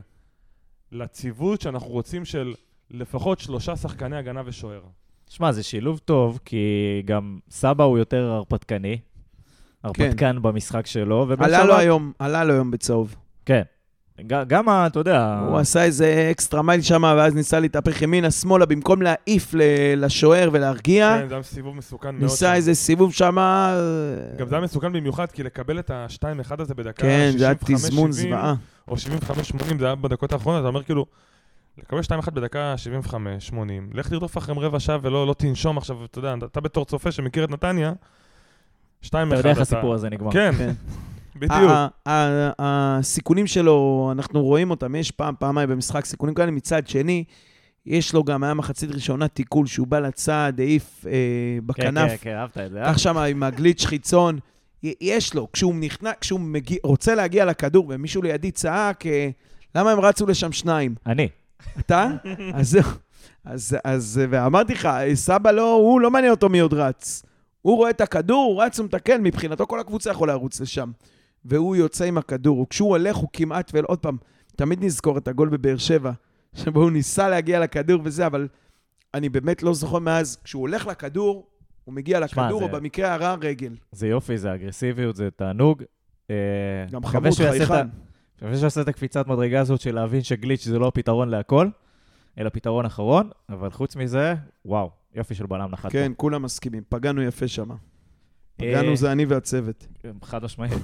לציוות שאנחנו רוצים של לפחות שלושה שחקני הגנה ושוער. שמע, זה שילוב טוב, כי גם סבא הוא יותר הרפתקני, הרפתקן כן. במשחק שלו. עלה לו היום, עלה לו היום בצהוב. כן. גם, אתה יודע... הוא עשה איזה אקסטרה מייל שם, ואז ניסה להתהפך ימינה, שמאלה, במקום להעיף לשוער ולהרגיע. כן, זה היה סיבוב מסוכן מאוד. ניסה איזה סיבוב שם... גם זה היה מסוכן במיוחד, כי לקבל את ה-שתיים אחד הזה בדקה כן, זה היה תזמון זוועה. או שבעים וחמש שמונים, זה היה בדקות האחרונות, אתה אומר כאילו, לקבל שתיים אחת בדקה שבעים וחמש שמונים, לך לרדוף אחרי רבע שעה ולא לא תנשום עכשיו, אתה יודע, אתה בתור צופה שמכיר את נתניה, שתיים אחד אתה... אתה יודע איך הסיפור הזה נגמר. כן, בדיוק. הסיכונים שלו, אנחנו רואים אותם, יש פעם, פעמיים במשחק סיכונים כאלה, מצד שני, יש לו גם, היה מחצית ראשונה תיקול, שהוא בא לצד, העיף בכנף. כן, כן, אהבת את זה. כך שם עם הגליץ' חיצון, יש לו, כשהוא נכנע, כשהוא רוצה להגיע לכדור, ומישהו לידי צעק, למה הם רצו לשם שניים? אני. אתה? אז אז, אז, ואמרתי לך, סבא לא, הוא לא מעניין אותו מי עוד רץ. הוא רואה את הכדור, הוא רץ ומתקן, מבחינתו כל הקבוצה יכול לרוץ לשם. והוא יוצא עם הכדור, וכשהוא הולך הוא כמעט, ועוד פעם, תמיד נזכור את הגול בבאר שבע, שבו הוא ניסה להגיע לכדור וזה, אבל אני באמת לא זוכר מאז, כשהוא הולך לכדור, הוא מגיע לכדור, זה... או במקרה הרע רגל. זה יופי, זה אגרסיביות, זה תענוג. גם חמוד חייכן. אני חושב שעושה את הקפיצת מדרגה הזאת של להבין שגליץ' זה לא הפתרון להכל, אלא פתרון אחרון, אבל חוץ מזה, וואו, יופי של בלם נחת. כן, כולם מסכימים, פגענו יפה שם. פגענו זה אני והצוות. חד משמעית.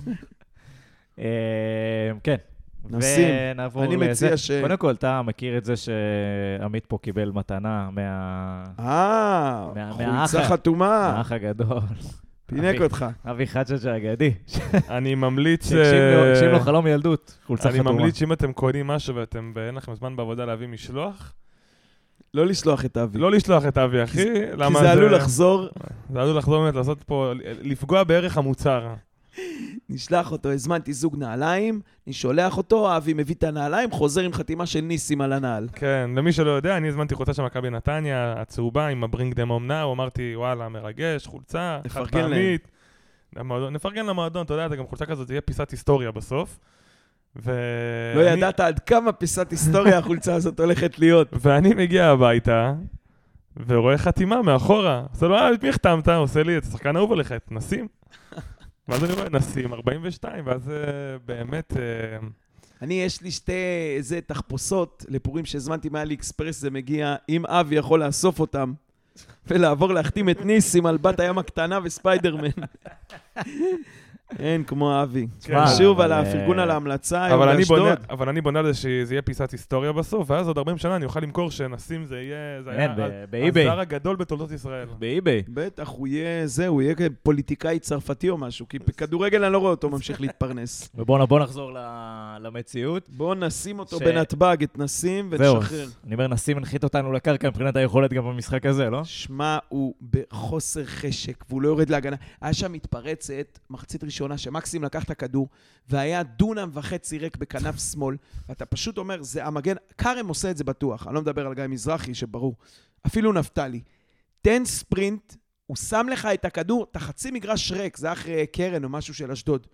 כן. נסים, אני מציע ש... קודם כל, אתה מכיר את זה שעמית פה קיבל מתנה מה... אה, חולצה חתומה. מהאח הגדול. פינק אותך. אבי חדשג' האגדי. אני ממליץ... תקשיב לו חלום ילדות, חולצה חתומה. אני ממליץ שאם אתם קונים משהו ואתם אין לכם זמן בעבודה להביא משלוח, לא לשלוח את אבי. לא לשלוח את אבי, אחי. כי זה עלול לחזור. זה עלול לחזור באמת לעשות פה, לפגוע בערך המוצר. נשלח אותו, הזמנתי זוג נעליים, אני שולח אותו, אבי מביא את הנעליים, חוזר עם חתימה של ניסים על הנעל. כן, למי שלא יודע, אני הזמנתי חולצה של מכבי נתניה, הצהובה עם הברינג דם אומנה, אמרתי, וואלה, מרגש, חולצה, חד פעמית. נפרגן למועדון, אתה יודע, זה גם חולצה כזאת, זה יהיה פיסת היסטוריה בסוף. לא ידעת עד כמה פיסת היסטוריה החולצה הזאת הולכת להיות. ואני מגיע הביתה, ורואה חתימה מאחורה. עושה לו, אה, את מי החתמת? עושה לי, את השחקן אהוב עליך, את נסים. ואז אני רואה, נסים, ארבעים ושתיים, ואז באמת... אני, יש לי שתי איזה תחפושות לפורים שהזמנתי מאלי אקספרס, זה מגיע, אם אבי יכול לאסוף אותם, ולעבור להחתים את ניסים על בת הים הקטנה וספיידרמן. אין כמו אבי. שוב על הפרגון על ההמלצה, אבל אני בונה לזה שזה יהיה פיסת היסטוריה בסוף, ואז עוד ארבעים שנה אני אוכל למכור שנשים זה יהיה הזר הגדול בתולדות ישראל. באיביי. בטח, הוא יהיה זה, הוא יהיה פוליטיקאי צרפתי או משהו, כי בכדורגל אני לא רואה אותו ממשיך להתפרנס. ובואו נחזור למציאות. בואו נשים אותו בנתב"ג, את נשים ונשחרר. אני אומר, נשים הנחית אותנו לקרקע מבחינת היכולת גם במשחק הזה, לא? שמה, הוא בחוסר חשק, והוא לא יורד להגנה. היה שם מתפרצת, מחצית ראשונה, שמקסים לקח את הכדור, והיה דונם וחצי ריק בכנף שמאל, ואתה פשוט אומר, זה המגן, קרם עושה את זה בטוח, אני לא מדבר על גיא מזרחי, שברור, אפילו נפתלי. תן ספרינט, הוא שם לך את הכדור, אתה חצי מגרש ריק, זה אחרי קרן או משהו של אשדוד.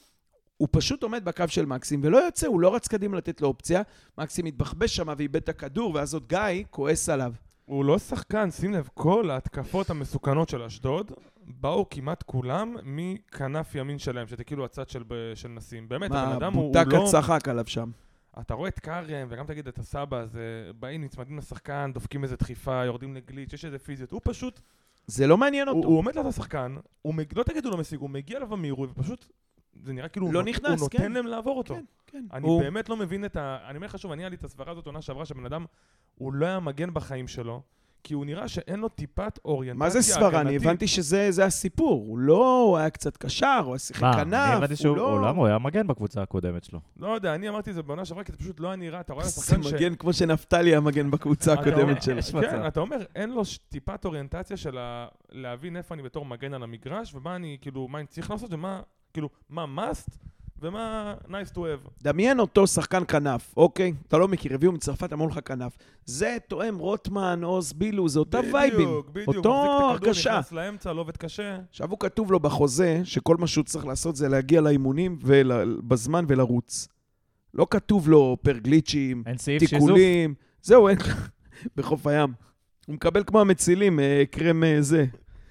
הוא פשוט עומד בקו של מקסים, ולא יוצא, הוא לא רץ קדימה לתת לו אופציה, מקסים מתבחבש שם ואיבד את הכדור, ואז עוד גיא כועס עליו. הוא לא שחקן, שים לב, כל ההתקפות המסוכנות של אשדוד, באו כמעט כולם מכנף ימין שלהם, שזה כאילו הצד של, של נסים. באמת, הבן אדם הוא, הוא לא... מה, בוטקה צחק עליו שם. אתה רואה את קרם, וגם תגיד את הסבא, זה באים, נצמדים לשחקן, דופקים איזה דחיפה, יורדים לגליץ', יש איזה פיזיות. הוא פשוט... זה לא מעניין אותו. הוא, הוא עומד לת השחקן, הוא מג... לא תגידו לו משיג, הוא מגיע אליו במהירות, ופשוט... זה נראה כאילו לא הוא, נכנס, הוא כן. נותן להם לעבור אותו. כן, כן. אני הוא... באמת לא מבין את ה... אני אומר לך שוב, אני היה לי את הסברה הזאת עונה שעברה, שבן אדם, הוא לא היה מגן בחיים שלו, כי הוא נראה שאין לו טיפת אוריינטציה. מה זה סברה? אני הבנתי שזה הסיפור. הוא לא, הוא היה קצת קשר, הוא היה שיחק כנף. אני הבנתי שהוא לא... הוא היה מגן בקבוצה הקודמת שלו. לא יודע, אני אמרתי את זה בעונה שעברה, כי זה פשוט לא היה נראה. אתה רואה לשחקן ש... זה מגן כמו שנפתלי היה מגן בקבוצה הקודמת שלו. כן, אתה אומר, אין לו טיפת אוריינטציה של להבין איפה אני בתור מגן על המגרש, ומה אני, כאילו, מה אני צריך לעשות, ומה, כאילו, מה must, ומה nice to have. דמיין אותו שחקן כנף, אוקיי? אתה לא מכיר, הביאו מצרפת, אמרו לך כנף. זה תואם רוטמן, עוז, בילו, זה אותה וייבים. בדיוק, בדיוק. אותו הרגשה. נכנס לאמצע, לא עובד קשה. עכשיו הוא כתוב לו בחוזה, שכל מה שהוא צריך לעשות זה להגיע לאימונים בזמן ולרוץ. לא כתוב לו פר גליצ'ים, תיקולים. זהו, אין בחוף הים. הוא מקבל כמו המצילים, קרם זה.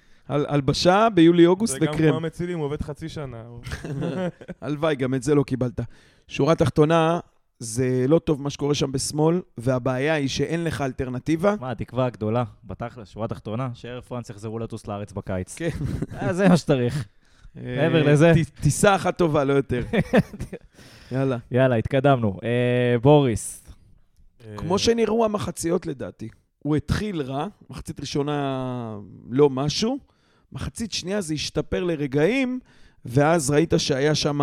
הלבשה ביולי-אוגוסט וקרם. זה גם כמו המצילים, הוא עובד חצי שנה. הלוואי, גם את זה לא קיבלת. שורה תחתונה, זה לא טוב מה שקורה שם בשמאל, והבעיה היא שאין לך אלטרנטיבה. מה, התקווה הגדולה, בתכל'ס, שורה תחתונה, שאר פרנס יחזרו לטוס לארץ בקיץ. כן. זה מה שצריך. מעבר לזה. טיסה אחת טובה, לא יותר. יאללה. יאללה, התקדמנו. בוריס. כמו שנראו המחציות לדעתי. הוא התחיל רע, מחצית ראשונה לא משהו, מחצית שנייה זה השתפר לרגעים, ואז ראית שהיה שם,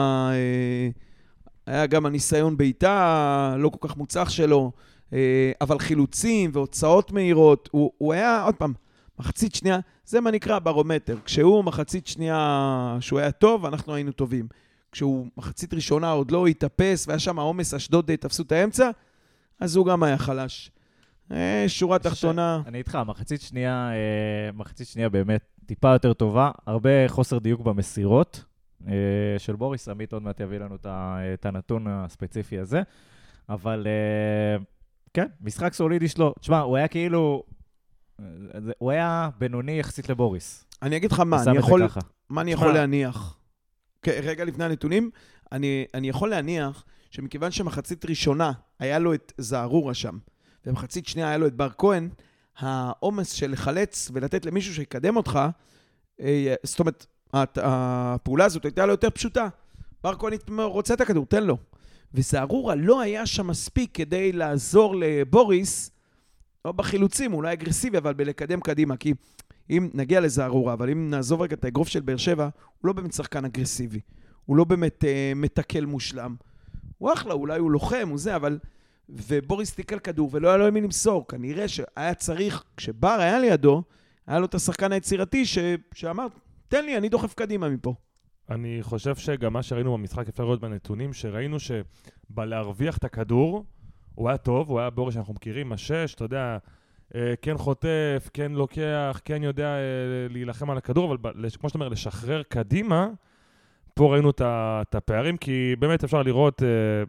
היה גם הניסיון בעיטה, לא כל כך מוצלח שלו, אבל חילוצים והוצאות מהירות, הוא, הוא היה, עוד פעם, מחצית שנייה, זה מה נקרא ברומטר, כשהוא מחצית שנייה שהוא היה טוב, אנחנו היינו טובים. כשהוא מחצית ראשונה עוד לא התאפס, והיה שם העומס, אשדוד תפסו את האמצע, אז הוא גם היה חלש. שורה תחתונה. אני איתך, מחצית שנייה, מחצית שנייה באמת טיפה יותר טובה, הרבה חוסר דיוק במסירות של בוריס, עמית עוד מעט יביא לנו את הנתון הספציפי הזה, אבל כן, משחק סולידי שלו, תשמע, הוא היה כאילו, הוא היה בינוני יחסית לבוריס. אני אגיד לך מה, אני יכול, מה אני יכול להניח? רגע לפני הנתונים, אני, אני יכול להניח שמכיוון שמחצית ראשונה היה לו את זערורה שם, ומחצית שנייה היה לו את בר כהן, העומס של לחלץ ולתת למישהו שיקדם אותך, זאת אומרת, הפעולה הזאת הייתה לו יותר פשוטה. בר כהן רוצה את הכדור, תן לו. וזערורה לא היה שם מספיק כדי לעזור לבוריס, לא בחילוצים, אולי אגרסיבי, אבל בלקדם קדימה, כי אם נגיע לזערורה, אבל אם נעזוב רגע את האגרוף של באר שבע, הוא לא באמת שחקן אגרסיבי. הוא לא באמת אה, מתקל מושלם. הוא אחלה, אולי הוא לוחם, הוא זה, אבל... ובוריס תיקל כדור, ולא היה לו מי למסור. כנראה שהיה צריך, כשבר היה לידו, היה לו את השחקן היצירתי ש... שאמר, תן לי, אני דוחף קדימה מפה. אני חושב שגם מה שראינו במשחק, אפשר לראות בנתונים, שראינו שבלהרוויח את הכדור, הוא היה טוב, הוא היה בורי שאנחנו מכירים, השש, אתה יודע, כן חוטף, כן לוקח, כן יודע להילחם על הכדור, אבל כמו שאתה אומר, לשחרר קדימה, פה ראינו את הפערים, כי באמת אפשר לראות,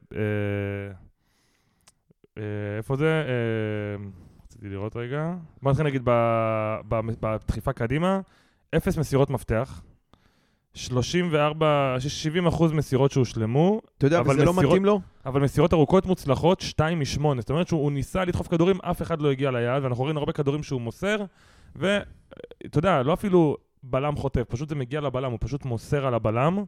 איפה זה? רציתי לראות רגע. בוא נתחיל נגיד בדחיפה קדימה, אפס מסירות מפתח, שלושים וארבע, שבעים אחוז מסירות שהושלמו. אתה יודע, וזה לא מתאים לו? אבל מסירות ארוכות מוצלחות, שתיים משמונה. זאת אומרת שהוא ניסה לדחוף כדורים, אף אחד לא הגיע ליעד, ואנחנו רואים הרבה כדורים שהוא מוסר, ואתה יודע, לא אפילו בלם חוטף, פשוט זה מגיע לבלם, הוא פשוט מוסר על הבלם.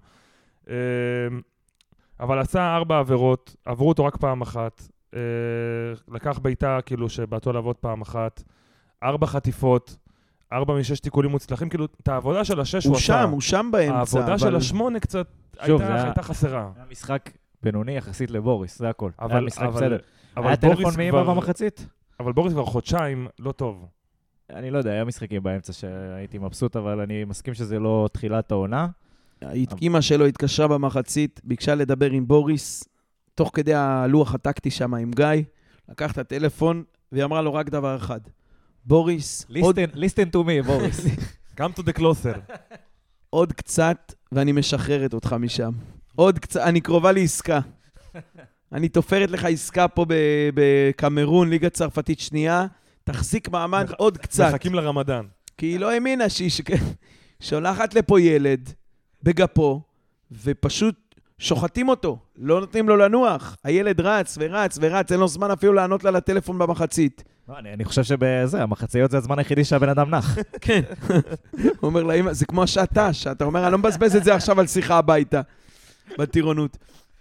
אבל עשה ארבע עבירות, עברו אותו רק פעם אחת, לקח ביתה כאילו שבאתו לעבוד פעם אחת, ארבע חטיפות, ארבע משש תיקולים מוצלחים, כאילו, את העבודה של השש הוא עשה. הוא שם, הוא שם באמצע. העבודה של השמונה קצת הייתה חסרה. היה משחק בינוני יחסית לבוריס, זה הכל. אבל, היה משחק אבל, בסדר. אבל היה טלפון מאמא במחצית? אבל בוריס כבר חודשיים לא טוב. אני לא יודע, היה משחקים באמצע שהייתי מבסוט, אבל אני מסכים שזה לא תחילת העונה. אמא שלו התקשרה במחצית, ביקשה לדבר עם בוריס, תוך כדי הלוח הטקטי שם עם גיא, לקח את הטלפון, והיא אמרה לו רק דבר אחד. בוריס, listen to me, בוריס. Come to the closer. עוד קצת, ואני משחררת אותך משם. עוד קצת, אני קרובה לעסקה. אני תופרת לך עסקה פה בקמרון, ליגה צרפתית שנייה, תחזיק מעמד עוד קצת. מחכים לרמדאן. כי היא לא האמינה שהיא שולחת לפה ילד, בגפו, ופשוט שוחטים אותו, לא נותנים לו לנוח. הילד רץ ורץ ורץ, אין לו זמן אפילו לענות לה לטלפון במחצית. אני חושב שבזה, המחציות זה הזמן היחידי שהבן אדם נח. כן. הוא אומר לאמא, זה כמו השעתה, שאתה אומר, אני לא מבזבז את זה עכשיו על שיחה הביתה, בטירונות.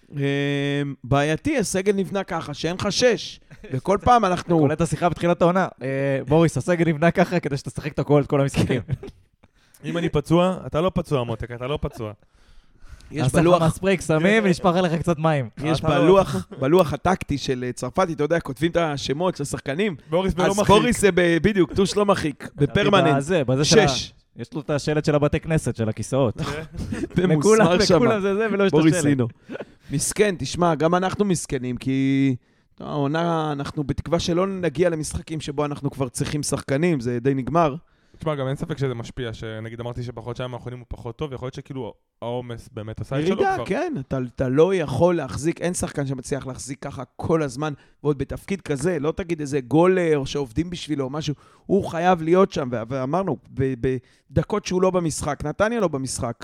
בעייתי, הסגל נבנה ככה, שאין לך שש. וכל פעם אנחנו... קולט את השיחה בתחילת העונה. בוריס, הסגל נבנה ככה כדי שתשחק את הכל, את כל המשחקים. אם אני פצוע, אתה לא פצוע, מותק, אתה לא פצוע. יש בלוח... מספריק, שמים ונשפך עליך קצת מים. יש בלוח, בלוח הטקטי של צרפתי, אתה יודע, כותבים את השמות של השחקנים. בוריס בלא מחיק. אז בוריס זה בדיוק, טוש לא מחיק, בפרמננט. שש. יש לו את השלט של הבתי כנסת, של הכיסאות. ומוסמר שם. וכולם זה זה ולא יש את בוריס השלט. לינו. מסכן, תשמע, גם אנחנו מסכנים, כי העונה, אנחנו בתקווה שלא נגיע למשחקים שבו אנחנו כבר צריכים שחקנים, זה די נגמר. תשמע, גם אין ספק שזה משפיע, שנגיד אמרתי שבחודשיים האחרונים הוא פחות טוב, יכול להיות שכאילו העומס באמת עשה את שלו כבר. ירידה, כן, אתה, אתה לא יכול להחזיק, אין שחקן שמצליח להחזיק ככה כל הזמן, ועוד בתפקיד כזה, לא תגיד איזה גולר או שעובדים בשבילו או משהו, הוא חייב להיות שם, ואמרנו, בדקות שהוא לא במשחק, נתניה לא במשחק.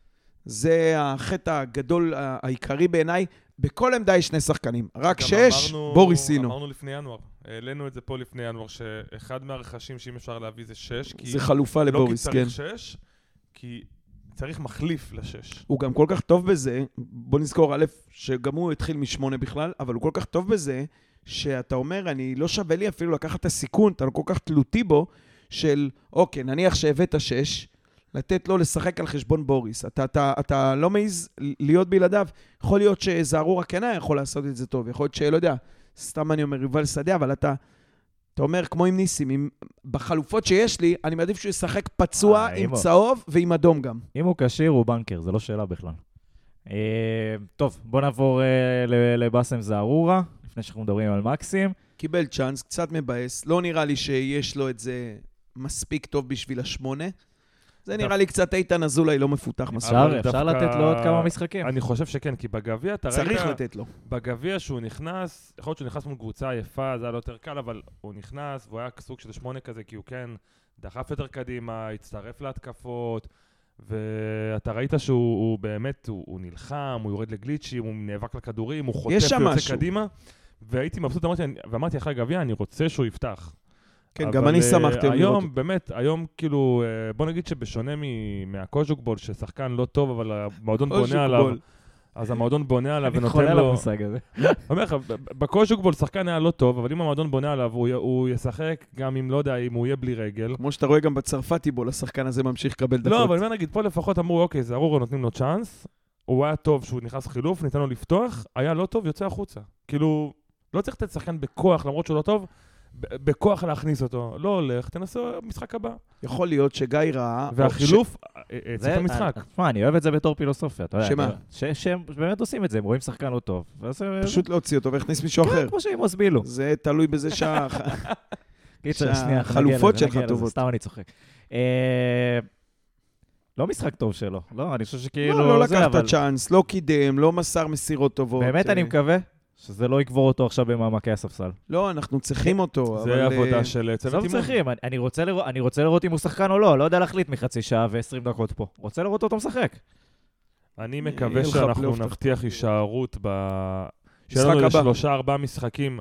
זה החטא הגדול העיקרי בעיניי, בכל עמדה יש שני שחקנים, רק שש, אמרנו, בוריס לינו. אמרנו לפני ינואר, העלינו את זה פה לפני ינואר, שאחד מהרכשים שאם אפשר להביא זה שש, כי זה חלופה לבוריס, לא כן. כי צריך שש, כי צריך מחליף לשש. הוא גם כל כך טוב בזה, בוא נזכור א', שגם הוא התחיל משמונה בכלל, אבל הוא כל כך טוב בזה, שאתה אומר, אני לא שווה לי אפילו לקחת את הסיכון, אתה לא כל כך תלותי בו, של, אוקיי, נניח שהבאת שש, לתת לו לשחק על חשבון בוריס. אתה, אתה, אתה לא מעיז להיות בלעדיו. יכול להיות שזערורה כנה יכול לעשות את זה טוב. יכול להיות שלא יודע, סתם אני אומר ריבל שדה, אבל אתה, אתה אומר כמו עם ניסים, עם, בחלופות שיש לי, אני מעדיף שהוא ישחק פצוע אה, עם הוא... צהוב ועם אדום גם. אם הוא קשיר, הוא בנקר, זה לא שאלה בכלל. אה, טוב, בוא נעבור אה, לבאסם זערורה, לפני שאנחנו מדברים על מקסים. קיבל צ'אנס, קצת מבאס. לא נראה לי שיש לו את זה מספיק טוב בשביל השמונה. זה נראה לי קצת איתן אזולאי לא מפותח מספיק. אפשר לתת לו עוד כמה משחקים. אני חושב שכן, כי בגביע אתה ראית... צריך לתת לו. בגביע שהוא נכנס, יכול להיות שהוא נכנס מול קבוצה יפה, זה היה לא יותר קל, אבל הוא נכנס, והוא היה סוג של שמונה כזה, כי הוא כן דחף יותר קדימה, הצטרף להתקפות, ואתה ראית שהוא באמת, הוא נלחם, הוא יורד לגליצ'ים, הוא נאבק לכדורים, הוא חוטף ויוצא קדימה, והייתי מבסוט, ואמרתי אחרי הגביע, אני רוצה שהוא יפתח. כן, גם אני שמחתי לראות. היום, באמת, היום כאילו, בוא נגיד שבשונה מהקוז'וקבול, ששחקן לא טוב, אבל המועדון בונה עליו, אז המועדון בונה עליו ונותן לו... אני חולה על המושג הזה. אומר לך, בקוז'וקבול שחקן היה לא טוב, אבל אם המועדון בונה עליו, הוא ישחק גם אם, לא יודע, אם הוא יהיה בלי רגל. כמו שאתה רואה גם בצרפתי בו, השחקן הזה ממשיך לקבל דקות. לא, אבל אני נגיד, פה לפחות אמרו, אוקיי, זערורה נותנים לו צ'אנס, הוא היה טוב שהוא נכנס חילוף, ניתן לו לפתוח, היה לא טוב, יוצא החוצה. כאילו, לא צריך לתת שחקן בכוח, למרות שהוא לא טוב, בכוח להכניס אותו. לא הולך, תנסו משחק הבא. יכול להיות שגיא ראה... והחילוף, צריך המשחק. תשמע, אני אוהב את זה בתור פילוסופיה, אתה יודע. שמה? שהם באמת עושים את זה, הם רואים שחקן לא טוב. פשוט להוציא אותו והכניס מישהו אחר. כן, כמו שהם עוזבילו. זה תלוי בזה שה... שהחלופות שלך טובות. סתם אני צוחק. לא משחק טוב שלו. לא, אני חושב שכאילו... לא, לא לקח את הצ'אנס, לא קידם, לא מסר מסירות טובות. באמת אני מקווה שזה לא יקבור אותו עכשיו במעמקי הספסל. לא, אנחנו צריכים אותו. זה עבודה של צוות אימון. לא צריכים, אני רוצה לראות אם הוא שחקן או לא, לא יודע להחליט מחצי שעה ועשרים דקות פה. רוצה לראות אותו משחק. אני מקווה שאנחנו נבטיח הישארות ב... שיהיה לנו שלושה, ארבעה משחקים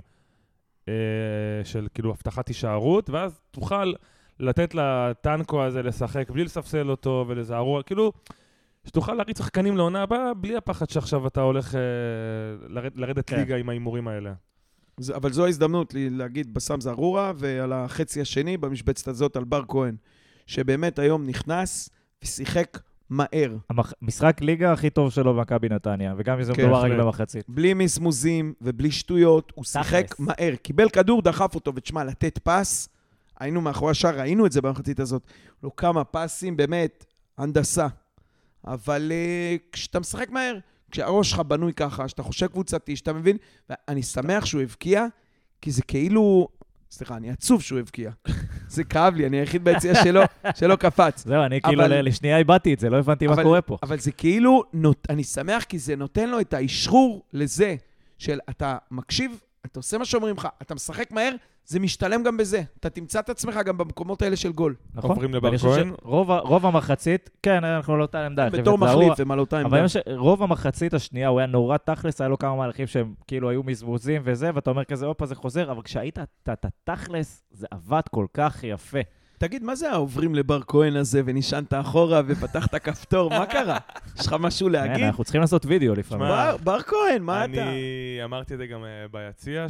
של כאילו הבטחת הישארות, ואז תוכל לתת לטנקו הזה לשחק בלי לספסל אותו ולזערוע, כאילו... שתוכל להריץ שחקנים לעונה הבאה, בלי הפחד שעכשיו אתה הולך אה, לרד, לרדת ליגה עם האימורים האלה. זה, אבל זו ההזדמנות להגיד בסם זרורה, ועל החצי השני, במשבצת הזאת, על בר כהן, שבאמת היום נכנס ושיחק מהר. המשחק ליגה הכי טוב שלו במכבי נתניה, וגם אם מדובר רק במחצית. בלי מסמוזים ובלי שטויות, הוא שיחק מהר. קיבל כדור, דחף אותו, ותשמע, לתת פס, היינו מאחורי השאר, ראינו את זה במחצית הזאת. לא כמה פסים, באמת, הנדסה. אבל uh, כשאתה משחק מהר, כשהראש שלך בנוי ככה, שאתה חושב קבוצתי, שאתה מבין, ואני שמח שהוא הבקיע, כי זה כאילו, סליחה, אני עצוב שהוא הבקיע. זה כאב לי, אני היחיד ביציאה שלו, שלא קפץ. זהו, אני כאילו לשנייה איבדתי את זה, לא הבנתי מה קורה פה. אבל זה כאילו, אני שמח כי זה נותן לו את האישרור לזה, של אתה מקשיב, אתה עושה מה שאומרים לך, אתה משחק מהר, זה משתלם גם בזה. אתה תמצא את עצמך גם במקומות האלה של גול. נכון. עוברים לבר כהן. רוב המחצית, כן, אנחנו לא אותה עמדה. בתור מחליף, הם על אותה עמדה. אבל רוב המחצית השנייה, הוא היה נורא תכלס, היה לו כמה מהלכים שהם כאילו היו מזבוזים וזה, ואתה אומר כזה, אופה, זה חוזר, אבל כשהיית את התכלס, זה עבד כל כך יפה. תגיד, מה זה העוברים לבר כהן הזה, ונשענת אחורה ופתחת כפתור? מה קרה? יש לך משהו להגיד? אנחנו צריכים לעשות וידאו לפעמים. בר כהן, מה אתה? אני אמרתי את זה גם ביציע,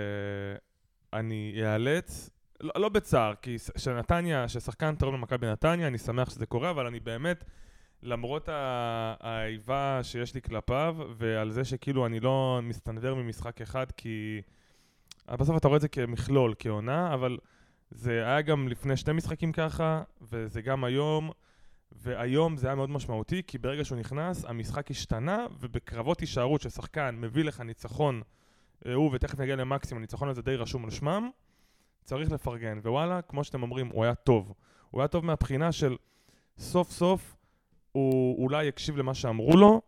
שאני אאלץ, לא בצער, כי שנתניה, ששחקן טרום למכבי נתניה, אני שמח שזה קורה, אבל אני באמת, למרות האיבה שיש לי כלפיו, ועל זה שכאילו אני לא מסתנבר ממשחק אחד, כי בסוף אתה רואה את זה כמכלול, כעונה, אבל זה היה גם לפני שני משחקים ככה, וזה גם היום, והיום זה היה מאוד משמעותי, כי ברגע שהוא נכנס, המשחק השתנה, ובקרבות הישארות ששחקן מביא לך ניצחון, הוא ותכף נגיע למקסימום, הניצחון הזה די רשום על שמם, צריך לפרגן. ווואלה, כמו שאתם אומרים, הוא היה טוב. הוא היה טוב מהבחינה של סוף סוף, הוא אולי יקשיב למה שאמרו לו,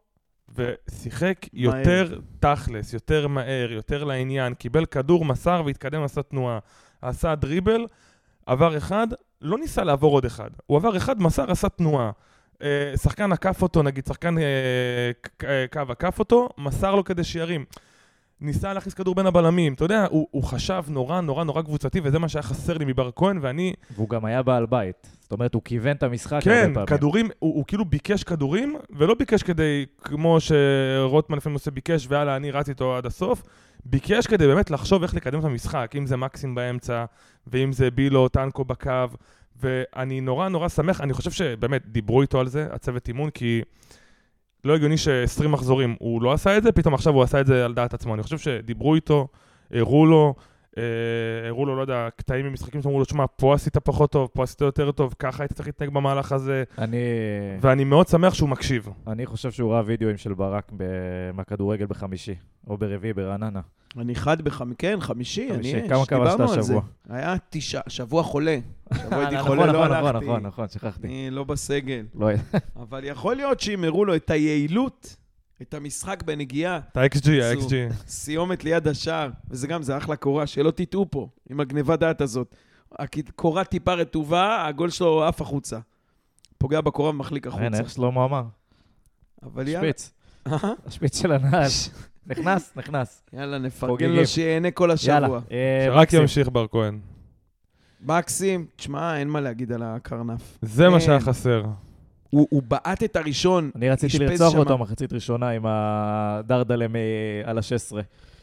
ושיחק יותר תכלס, יותר מהר, יותר לעניין, קיבל כדור, מסר והתקדם, עשה תנועה. עשה דריבל, עבר אחד, לא ניסה לעבור עוד אחד. הוא עבר אחד, מסר, עשה תנועה. אה, שחקן עקף אותו, נגיד, שחקן אה, קו עקף אותו, מסר לו כדי שירים. ניסה להכניס כדור בין הבלמים. אתה יודע, הוא, הוא חשב נורא, נורא, נורא קבוצתי, וזה מה שהיה חסר לי מבר כהן, ואני... והוא גם היה בעל בית. זאת אומרת, הוא כיוון את המשחק. כן, כדורים, הוא, הוא כאילו ביקש כדורים, ולא ביקש כדי, כמו שרוטמן לפעמים עושה ביקש, והלאה, אני רצתי איתו עד הסוף, ביקש כדי באמת לחשוב איך לקדם את המשחק, אם זה מקסים באמצע, ואם זה בילו, טנקו בקו, ואני נורא נורא שמח, אני חושב שבאמת דיברו איתו על זה, הצוות אימון, כי לא הגיוני ש-עשרים מחזורים הוא לא עשה את זה, פתאום עכשיו הוא עשה את זה על דעת עצמו. אני חושב שדיברו איתו, הראו לו, הראו לו, לא יודע, קטעים ממשחקים שאמרו לו, תשמע, פה עשית פחות טוב, פה עשית יותר טוב, ככה היית צריך להתנהג במהלך הזה. אני... ואני מאוד שמח שהוא מקשיב. אני חושב שהוא ראה וידאוים של ברק מהכדורגל בחמישי, או ברביעי ברעננה. אני חד בחמישי, כן, חמישי, אני יש, כמה כבשת השבוע? היה תשע, שבוע חולה. שבוע הייתי חולה, לא הלכתי. נכון, נכון, נכון, שכחתי. אני לא בסגל. לא. אבל יכול להיות שימרו לו את היעילות, את המשחק בנגיעה. את ה-אקס ג'י, ה-אקס ג'י. סיומת ליד השער, וזה גם, זה אחלה קורה, שלא תטעו פה, עם הגניבה דעת הזאת. הקורה טיפה רטובה, הגול שלו עף החוצה. פוגע בקורה ומחליק החוצה. אין, איך שלמה אמר? השפיץ. השפיץ של הנעל. נכנס, נכנס. יאללה, נפרגן לו שיהנה כל השבוע. שרק ימשיך בר כהן. מקסים, תשמע, אין מה להגיד על הקרנף. זה מה שהיה חסר. הוא בעט את הראשון. אני רציתי לרצוח אותו מחצית ראשונה עם הדרדלה על ה-שש עשרה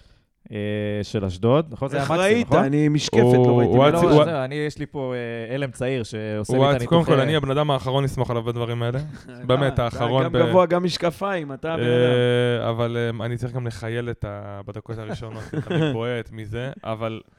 של אשדוד. נכון, זה היה מקסים, נכון? איך ראית? אני משקפת, לא ראיתי. אני, יש לי פה אלם צעיר שעושה לי את הניתוחי. קודם כל, אני הבן אדם האחרון לסמוך עליו בדברים האלה. באמת, האחרון. גם גבוה, גם משקפיים, אתה הבן אדם. אבל אני צריך גם לחייל בדקות הראשונות, אתה מתבועט מזה, אבל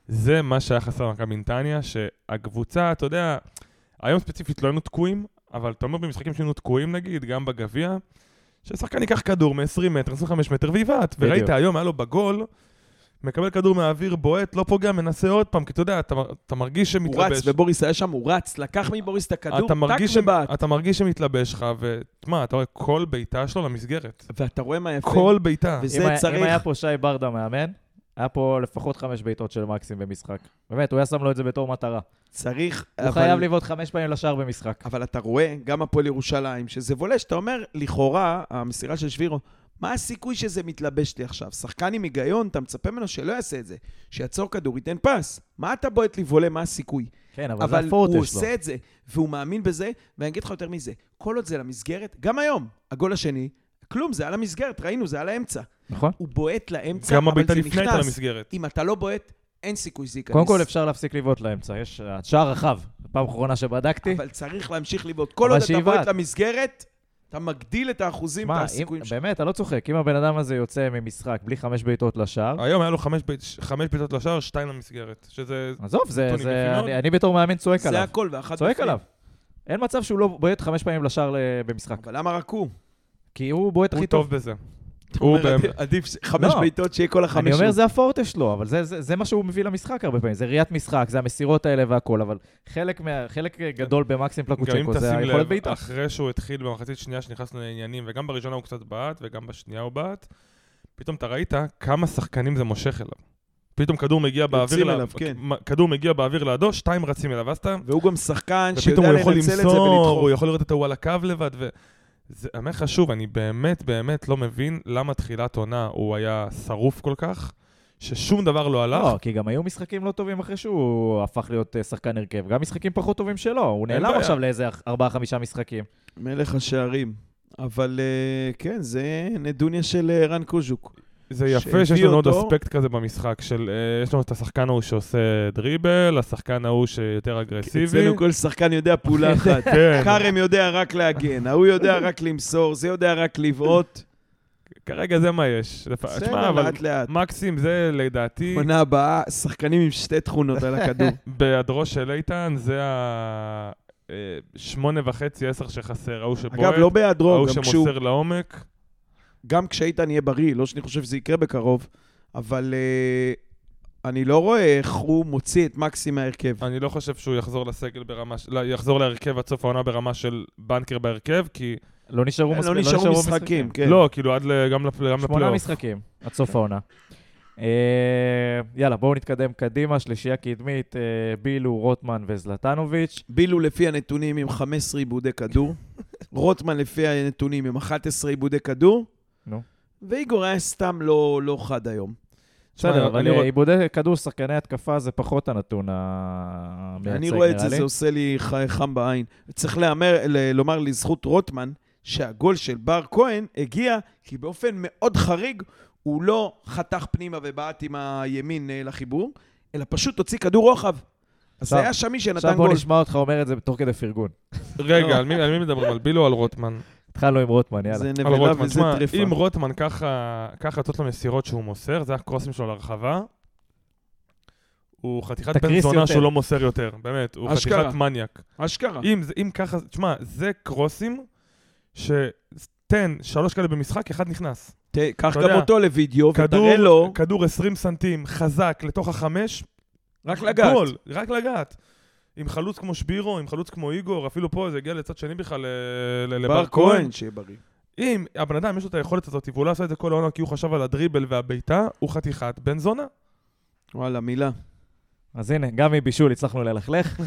זה מה שהיה חסר במכבי נתניה, שהקבוצה, אתה יודע, היום ספציפית לא היינו תקועים, אבל אתה אומר במשחקים שהיינו תקועים נגיד, גם בגביע, ששחקן ייקח כדור מ-עשרים מטר, עשרים וחמישה מטר ויבעט, וראית היום, היה לו בגול, מקבל כדור מהאוויר, בועט, לא פוגע, מנסה עוד פעם, כי אתה יודע, אתה, אתה מרגיש שמתלבש. הוא רץ, ובוריס היה שם, הוא רץ, לקח מבוריס את הכדור, טק ובעט. אתה מרגיש שמתלבש לך, ותשמע, אתה רואה כל ביתה שלו למסגרת. ואתה רואה מה יפה. כל ביתה. וזה אם, צריך... אם היה פה שי ברדה מאמן, היה פה לפחות חמש בעיטות של מקסים במשחק. באמת, הוא היה שם לו את זה בתור מטרה. צריך... הוא אבל... חייב לבעוט חמש פעמים לשער במשחק. אבל אתה רואה, גם הפועל ירושלים, שזה בולש, אתה אומר, לכאורה, המסירה של שבירו, מה הסיכוי שזה מתלבש לי עכשיו? שחקן עם היגיון, אתה מצפה ממנו שלא יעשה את זה. שיעצור כדור, ייתן פס. מה אתה בועט לבולה, מה הסיכוי? כן, אבל, אבל זה הפורטה שלו. הוא עושה את זה, והוא מאמין בזה, ואני אגיד לך יותר מזה. כל עוד זה למסגרת, גם היום, הגול השני, כלום, זה על המסגרת, ראינו, זה על האמצע. נכון. הוא בועט לאמצע, גם אבל זה לפני נכנס. למסגרת. אם אתה לא בועט, אין סיכוי זה ייכנס. קודם כל אפשר להפסיק לבעוט לאמצע, יש שער רחב. פעם אחרונה שבדקתי. אבל צריך להמשיך לבעוט. כל עוד אתה בועט למסגרת, אתה מגדיל את האחוזים, את הסיכויים שלך. באמת, אתה לא צוחק. אם הבן אדם הזה יוצא ממשחק בלי חמש בעיטות לשער... היום היה לו חמש, בית, חמש בעיטות לשער, שתיים למסגרת. שזה... עזוב, זה, זה, אני, אני בתור מאמן צועק עליו. זה הכל, ואחת צועק בפנים. עליו. אין מצב שהוא לא בועט חמש פעמים לשער במשחק. אבל למה רק הוא? כי הוא בועט הכי טוב. הוא טוב בזה. הוא עדיף חמש בעיטות שיהיה כל החמש. אני אומר, זה הפורטה שלו, אבל זה, זה, זה מה שהוא מביא למשחק הרבה פעמים. זה ראיית משחק, זה המסירות האלה והכל, אבל חלק, מה, חלק גדול במקסים פלקוצ'קו, זה היכולת בעיטה. אחרי שהוא התחיל במחצית שנייה שנכנסנו לעניינים, וגם בראשונה הוא קצת בעט, וגם בשנייה הוא בעט, פתאום אתה ראית כמה שחקנים זה מושך אליו. פתאום כדור מגיע באוויר, אליו, כן. כדור מגיע באוויר לידו, שתיים רצים אליו, ואז אתה... והוא גם שחקן שיודע לנצל את זה ולדחוף. הוא יכול לראות את הוא על הקו לבד, ו... זה אומר חשוב, אני באמת באמת לא מבין למה תחילת עונה הוא היה שרוף כל כך, ששום דבר לא הלך. לא, כי גם היו משחקים לא טובים אחרי שהוא הפך להיות שחקן הרכב, גם משחקים פחות טובים שלו, הוא נעלם עכשיו לאיזה ארבעה חמישה משחקים. מלך השערים, אבל כן, זה נדוניה של רן קוז'וק. זה יפה שיש לנו עוד אספקט כזה במשחק, של יש לנו את השחקן ההוא שעושה דריבל, השחקן ההוא שיותר אגרסיבי. אצלנו כל שחקן יודע פעולה אחת. קרם יודע רק להגן, ההוא יודע רק למסור, זה יודע רק לבעוט. כרגע זה מה יש. בסדר, לאט לאט. מקסים זה לדעתי... עונה הבאה, שחקנים עם שתי תכונות על הכדור. בהדרו של איתן זה ה... שמונה וחצי, עשר שחסר, ההוא שבועט. אגב, לא בהדרו, ההוא שמוסר לעומק. גם כשאיתן יהיה בריא, לא שאני חושב שזה יקרה בקרוב, אבל uh, אני לא רואה איך הוא מוציא את מקסים מהרכב. אני לא חושב שהוא יחזור לסגל ברמה, לא, יחזור להרכב עד סוף העונה ברמה של בנקר בהרכב, כי... לא נשארו, לא מספיק, נשארו לא משחקים, משחקים, כן. לא, כאילו עד ל, גם לפלייאוף. שמונה משחקים, עד סוף העונה. uh, יאללה, בואו נתקדם קדימה, שלישייה קדמית, uh, בילו, רוטמן וזלטנוביץ'. בילו לפי הנתונים עם חמישה עשר עיבודי כדור, רוטמן לפי הנתונים עם אחד עשר עיבודי כדור, נו. ואיגור היה סתם לא, לא חד היום. בסדר, אבל עיבודי כדור שחקני התקפה זה פחות הנתון המייצג, נראה לי. אני רואה את זה, זה עושה לי חם בעין. צריך לאמר, לומר לזכות רוטמן, שהגול של בר כהן הגיע, כי באופן מאוד חריג, הוא לא חתך פנימה ובעט עם הימין לחיבור, אלא פשוט הוציא כדור רוחב. אז זה היה שמי שנתן גול. עכשיו בוא נשמע אותך אומר את זה בתוך כדי פרגון. רגע, על מי מדברים? על בילו או על רוטמן? התחלנו עם רוטמן, יאללה. זה נבלה וזה טריפה. אם רוטמן ככה יוצאות לו מסירות שהוא מוסר, זה הקרוסים שלו לרחבה, הוא חתיכת בן זונה שהוא לא מוסר יותר, באמת, הוא חתיכת מניאק. אשכרה. אם ככה, תשמע, זה קרוסים שתן שלוש כאלה במשחק, אחד נכנס. קח גם אותו לוידאו ותראה לו. כדור עשרים סנטים, חזק, לתוך החמש, רק לגעת. גול, רק לגעת. עם חלוץ כמו שבירו, עם חלוץ כמו איגור, אפילו פה זה הגיע לצד שני בכלל לבר כהן. שיהיה בריא. אם הבן אדם יש לו את היכולת הזאת, והוא לא עשה את זה כל העונה כי הוא חשב על הדריבל והביתה, הוא חתיכת בן זונה. וואלה, מילה. אז הנה, גם מבישול הצלחנו ללכלך.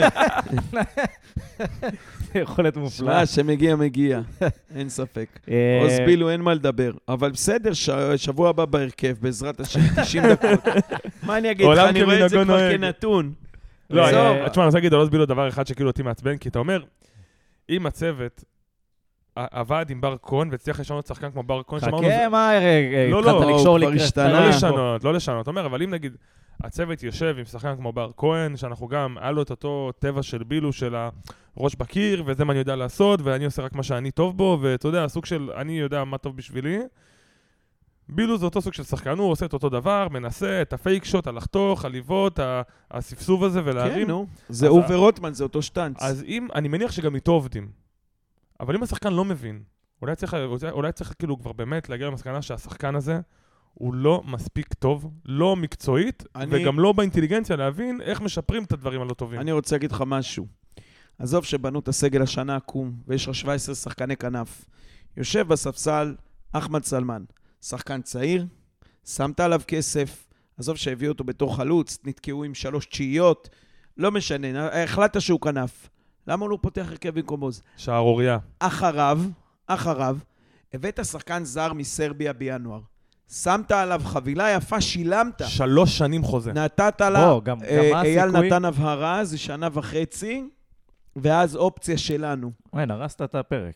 יכולת מופלאה. שמגיע, מגיע. אין ספק. עוז בילו, אין מה לדבר. אבל בסדר, שבוע הבא בהרכב, בעזרת השם, תשעים דקות. מה אני אגיד לך? אני רואה את זה כבר כנתון. לא, תשמע, אני רוצה להגיד על עוז בילו דבר אחד שכאילו אותי מעצבן, כי אתה אומר, אם הצוות עבד עם בר כהן והצליח לשנות שחקן כמו בר כהן, חכה, מה, התחלת לקשור לי לא לשנות, לא לשנות. אומר, אבל אם נגיד, הצוות יושב עם שחקן כמו בר כהן, שאנחנו גם, היה לו את אותו טבע של בילו, של הראש בקיר, וזה מה אני יודע לעשות, ואני עושה רק מה שאני טוב בו, ואתה יודע, הסוג של אני יודע מה טוב בשבילי, בילו זה אותו סוג של שחקן, הוא עושה את אותו דבר, מנסה את הפייק שוט, הלחתוך, הליבות, הספסוב הזה ולהרים. כן, נו. זה הוא ורוטמן, זה אותו שטנץ. אז אם, אני מניח שגם איתו עובדים. אבל אם השחקן לא מבין, אולי צריך, אולי צריך כאילו כבר באמת להגיע למסקנה שהשחקן הזה הוא לא מספיק טוב, לא מקצועית, אני... וגם לא באינטליגנציה להבין איך משפרים את הדברים הלא טובים. אני רוצה להגיד לך משהו. עזוב שבנו את הסגל השנה עקום, ויש לך שבע עשרה שחקני כנף. יושב בספסל אחמד סלמן, שחקן צעיר, שמת עליו כסף, עזוב שהביא אותו בתור חלוץ, נתקעו עם שלוש תשיעיות, לא משנה, החלטת שהוא כנף. למה הוא לא פותח הרכב במקום עוז? שערוריה. אחריו, אחריו, הבאת שחקן זר מסרביה בינואר. שמת עליו חבילה יפה, שילמת. שלוש שנים חוזה. נתת עליו, גם, גם אייל נתן הבהרה, זה שנה וחצי, ואז אופציה שלנו. וואי, הרסת את הפרק.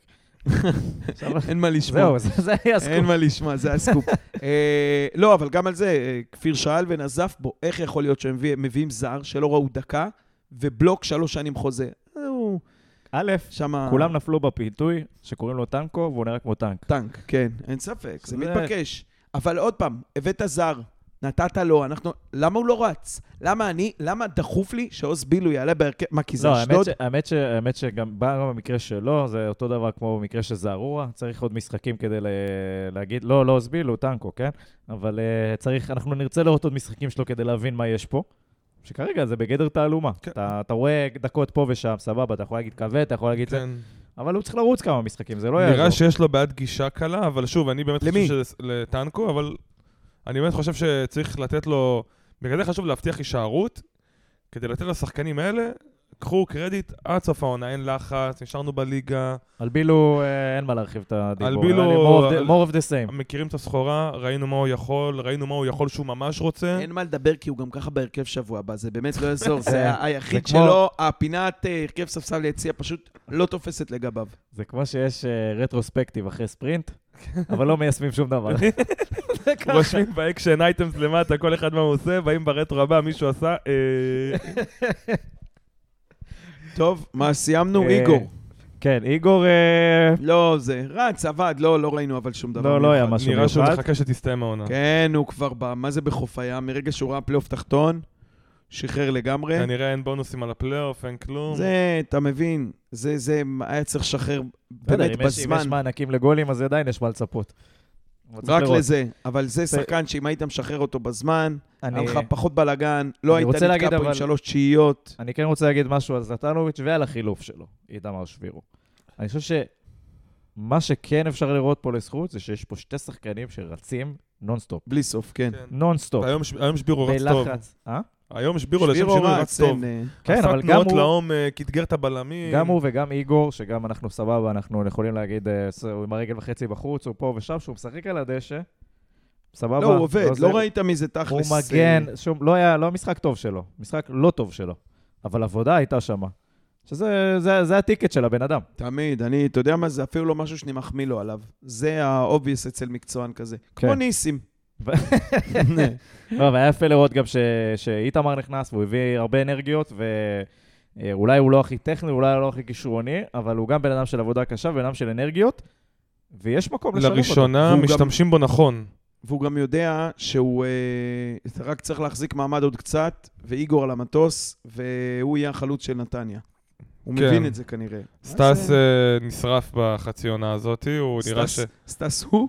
אין מה לשמוע. זהו, זה היה הסקופ. אין מה לשמוע, זה הסקופ. לא, אבל גם על זה, כפיר שאל ונזף בו, איך יכול להיות שהם מביאים זר שלא ראו דקה, ובלוק שלוש שנים חוזה. א', כולם נפלו בפיתוי שקוראים לו טנקו, והוא נראה כמו טנק. טנק, כן, אין ספק, זה מתבקש. אבל עוד פעם, הבאת זר, נתת לו, אנחנו, למה הוא לא רץ? למה אני, למה דחוף לי שעוז בילו יעלה בהרכב, מה, כי זה אשדוד? לא, האמת, האמת שגם במקרה שלו, זה אותו דבר כמו במקרה של זערורה, צריך עוד משחקים כדי להגיד, לא, לא עוז בילו, טנקו, כן? אבל צריך, אנחנו נרצה לראות עוד משחקים שלו כדי להבין מה יש פה. שכרגע זה בגדר תעלומה. כן. אתה, אתה רואה דקות פה ושם, סבבה, אתה יכול להגיד כבד, אתה יכול להגיד... כן. אבל הוא צריך לרוץ כמה משחקים, זה לא יעזור. נראה שיש לו בעד גישה קלה, אבל שוב, אני באמת למי? חושב שזה לטנקו, אבל אני באמת חושב שצריך לתת לו... בגלל זה חשוב להבטיח הישארות, כדי לתת לשחקנים האלה, קחו קרדיט עד סוף העונה, אין לחץ, נשארנו בליגה. על בילו אין מה להרחיב את הדיבור. על בילו... more of the same. מכירים את הסחורה, ראינו מה הוא יכול, ראינו מה הוא יכול שהוא ממש רוצה. אין מה לדבר כי הוא גם ככה בהרכב שבוע הבא, זה באמת לא יעזור. זה היחיד שלו, הפינת הרכב ספסל ליציאה פשוט לא תופסת לגביו. זה כמו שיש רטרוספקטיב אחרי ספרינט, אבל לא מיישמים שום דבר. רושמים באקשן אייטמס למטה, כל אחד מה הוא עושה, באים ברטרו הבא, מישהו עשה... טוב, מה סיימנו? איגור. כן, איגור... לא, זה רץ, עבד, לא, לא ראינו אבל שום דבר. לא, לא היה משהו מיוחד. נראה שהוא מחכה שתסתיים העונה. כן, הוא כבר בא, מה זה בחוף הים? מרגע שהוא ראה פלייאוף תחתון, שחרר לגמרי. כנראה אין בונוסים על הפלייאוף, אין כלום. זה, אתה מבין, זה, זה היה צריך לשחרר באמת בזמן. אם יש מענקים לגולים, אז עדיין יש מה לצפות. רק לזה, אבל זה שחקן שאם היית משחרר אותו בזמן, היה לך פחות בלגן, לא היית נתקע פה עם שלוש תשיעיות. אני כן רוצה להגיד משהו על זלטנוביץ' ועל החילוף שלו, איתמר שבירו. אני חושב שמה שכן אפשר לראות פה לזכות, זה שיש פה שתי שחקנים שרצים נונסטופ. בלי סוף, כן. נונסטופ. היום שבירו רץ טוב. אה? היום שבירו לשם שינוי רץ טוב. כן, אבל גם הוא... לעום, כתגר את הבלמים. גם הוא וגם איגור, שגם אנחנו סבבה, אנחנו יכולים להגיד, הוא עם הרגל וחצי בחוץ, הוא פה ושם, שהוא משחק על הדשא. סבבה. לא, הוא עובד, לא ראית מזה תכלס. הוא מגן, לא היה, לא משחק טוב שלו, משחק לא טוב שלו, אבל עבודה הייתה שמה. שזה, זה, זה הטיקט של הבן אדם. תמיד, אני, אתה יודע מה, זה אפילו לא משהו שאני מחמיא לו עליו. זה האובייס אצל מקצוען כזה. כמו ניסים. לא, והיה יפה לראות גם שאיתמר נכנס, והוא הביא הרבה אנרגיות, ואולי הוא לא הכי טכני, אולי הוא לא הכי כישרוני, אבל הוא גם בן אדם של עבודה קשה, בן אדם של אנרגיות, ויש מקום לשלם אותו. לראשונה משתמשים בו נכון. והוא גם יודע שהוא רק צריך להחזיק מעמד עוד קצת, ואיגור על המטוס, והוא יהיה החלוץ של נתניה. הוא מבין את זה כנראה. סטס נשרף בחצי עונה הזאת, הוא נראה ש... סטס הוא?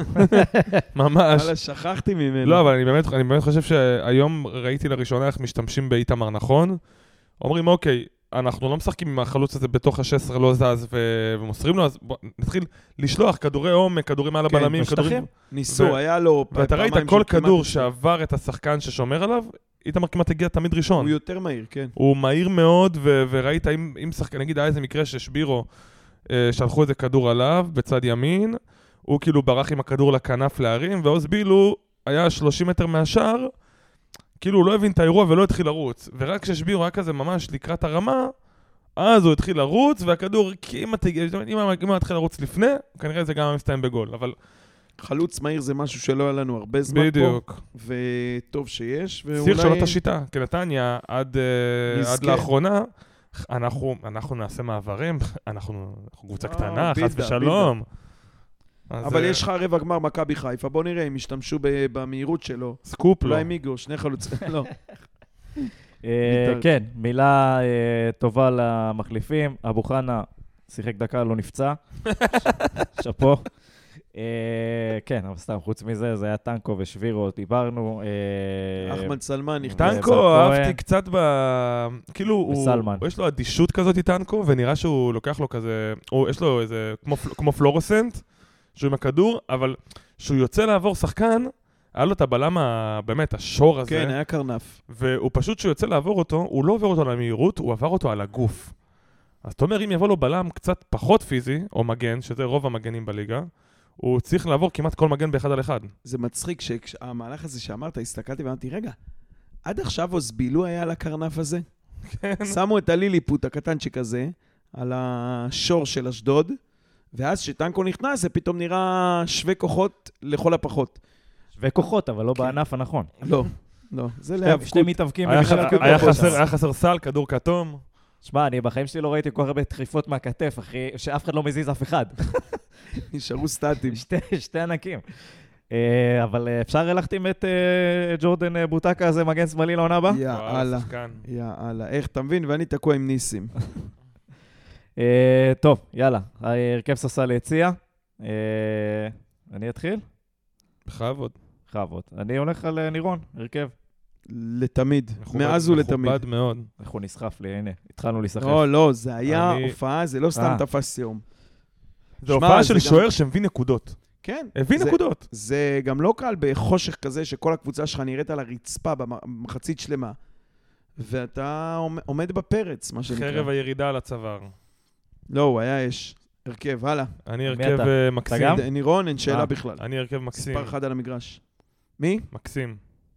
ממש. אבל שכחתי ממנו. לא, אבל אני באמת, אני באמת חושב שהיום ראיתי לראשונה איך משתמשים באיתמר נכון. אומרים, אוקיי, אנחנו לא משחקים עם החלוץ הזה בתוך ה-שש עשרה לא זז ומוסרים לו, אז בוא נתחיל לשלוח כדורי עומק, כדורים מעל הבלמים, כדורים... ניסו, היה לו... ואתה ראית כל כדור שעבר את השחקן ששומר עליו, איתמר כמעט הגיע תמיד ראשון. הוא יותר מהיר, כן. הוא מהיר מאוד, וראית, אם שחקן, נגיד, היה איזה מקרה ששבירו שלחו איזה כדור עליו בצד ימין, הוא כאילו ברח עם הכדור לכנף להרים, ועוז בילו היה שלושים מטר מהשאר, כאילו הוא לא הבין את האירוע ולא התחיל לרוץ. ורק כששבירו היה כזה ממש לקראת הרמה, אז הוא התחיל לרוץ, והכדור כמעט, אם הוא התחיל לרוץ לפני, כנראה זה גם מסתיים בגול. אבל חלוץ מהיר זה משהו שלא היה לנו הרבה זמן בדיוק. פה, וטוב שיש. צריך לשנות את השיטה, כי נתניה עד, עד לאחרונה, אנחנו, אנחנו נעשה מעברים, אנחנו, אנחנו קבוצה קטנה, חס ושלום. אבל יש לך רבע גמר מכבי חיפה, בוא נראה אם ישתמשו במהירות שלו. סקופ לו. אולי מיגו, שני חלוצים, לא. כן, מילה טובה למחליפים. אבו חנה שיחק דקה, לא נפצע. שפו. כן, אבל סתם, חוץ מזה, זה היה טנקו ושבירו, דיברנו. אחמד סלמן נכנס. טנקו, אהבתי קצת ב... כאילו, יש לו אדישות כזאת טנקו, ונראה שהוא לוקח לו כזה, יש לו איזה, כמו פלורוסנט, שהוא עם הכדור, אבל שהוא יוצא לעבור שחקן, היה לו את הבלם, באמת, השור הזה. כן, היה קרנף. והוא פשוט, שהוא יוצא לעבור אותו, הוא לא עובר אותו על המהירות, הוא עבר אותו על הגוף. אז אתה אומר, אם יבוא לו בלם קצת פחות פיזי, או מגן, שזה רוב המגנים בליגה, הוא צריך לעבור כמעט כל מגן באחד על אחד. זה מצחיק שהמהלך הזה שאמרת, הסתכלתי ואמרתי, רגע, עד עכשיו אוסבילו היה על הקרנף הזה? כן. שמו את הליליפוט הקטנצ'יק הזה, על השור של אשדוד, ואז שטנקו נכנס, זה פתאום נראה שווה כוחות לכל הפחות. שווה כוחות, אבל לא בענף הנכון. לא, לא, זה להאבקות. שני מתאבקים. היה חסר סל, כדור כתום. שמע, אני בחיים שלי לא ראיתי כל הרבה דחיפות מהכתף, אחי, שאף אחד לא מזיז אף אחד. נשארו סטטים. שתי ענקים. אבל אפשר להחתים את ג'ורדן בוטקה הזה מגן שמאלי לעונה הבאה? יאללה, יאללה. איך, אתה מבין? ואני תקוע עם ניסים. טוב, יאללה. הרכב ספסל ליציע. אני אתחיל? בכבוד. בכבוד. אני הולך על נירון, הרכב. לתמיד, מאז ולתמיד. מכובד מאוד. איך הוא נסחף לי, הנה, התחלנו להיסחף. לא, לא, זה היה הופעה, זה לא סתם תפס יום. זה הופעה של שוער שמביא נקודות. כן. הביא נקודות. זה גם לא קל בחושך כזה שכל הקבוצה שלך נראית על הרצפה במחצית שלמה. ואתה עומד בפרץ, מה שנקרא. חרב הירידה על הצוואר. לא, הוא היה אש. הרכב, הלאה. אני הרכב מקסים. נירון, אין שאלה בכלל. אני הרכב מקסים. מספר אחד על המגרש. מי? מקסים.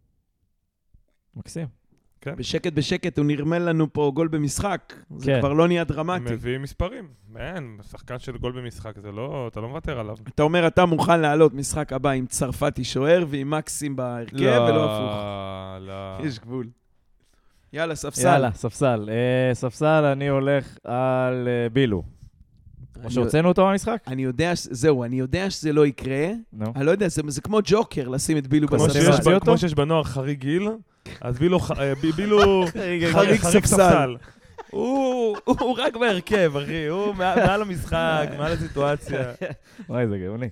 מקסים. כן. בשקט בשקט הוא נרמל לנו פה גול במשחק. זה כן. כבר לא נהיה דרמטי. מביא מספרים. אין, שחקן של גול במשחק, זה לא, אתה לא מוותר עליו. אתה אומר, אתה מוכן לעלות משחק הבא עם צרפתי שוער ועם מקסים בהרכב לא, ולא הפוך. לא, יש גבול. יאללה, ספסל. יאללה, ספסל. אה, ספסל, אני הולך על אה, בילו. או שהוצאנו אותו במשחק? אני יודע, זהו, אני יודע שזה לא יקרה. No. אני לא יודע, זה, זה כמו ג'וקר לשים את בילו בספסל. כמו שיש בנוער חריג גיל, אז בילו, בילו חריג ספסל. הוא רק בהרכב, אחי, הוא מעל המשחק, מעל הסיטואציה. וואי, זה גאוני.